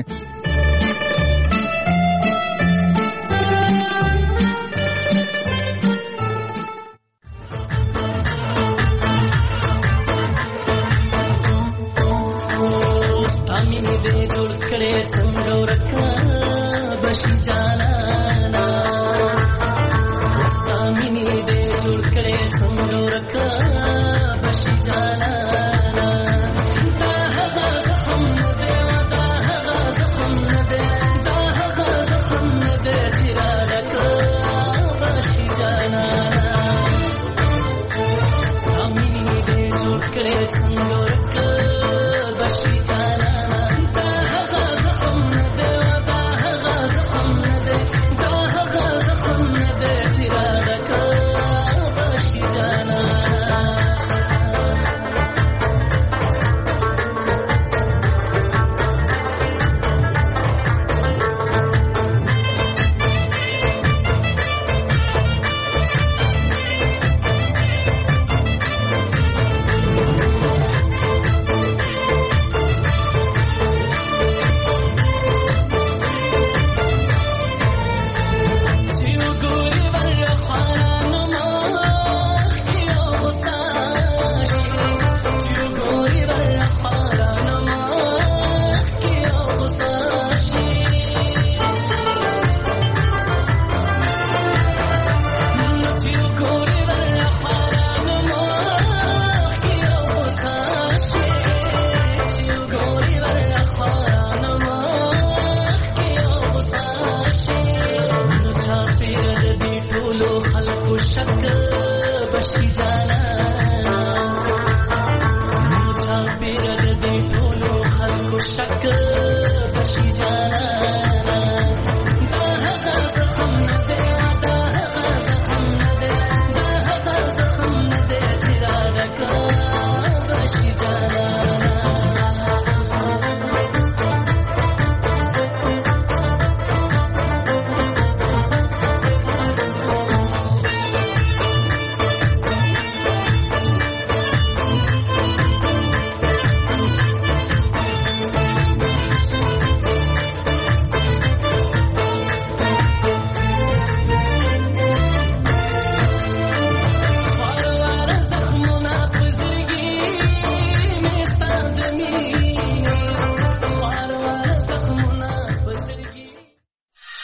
[SPEAKER 5] شک بشی جانا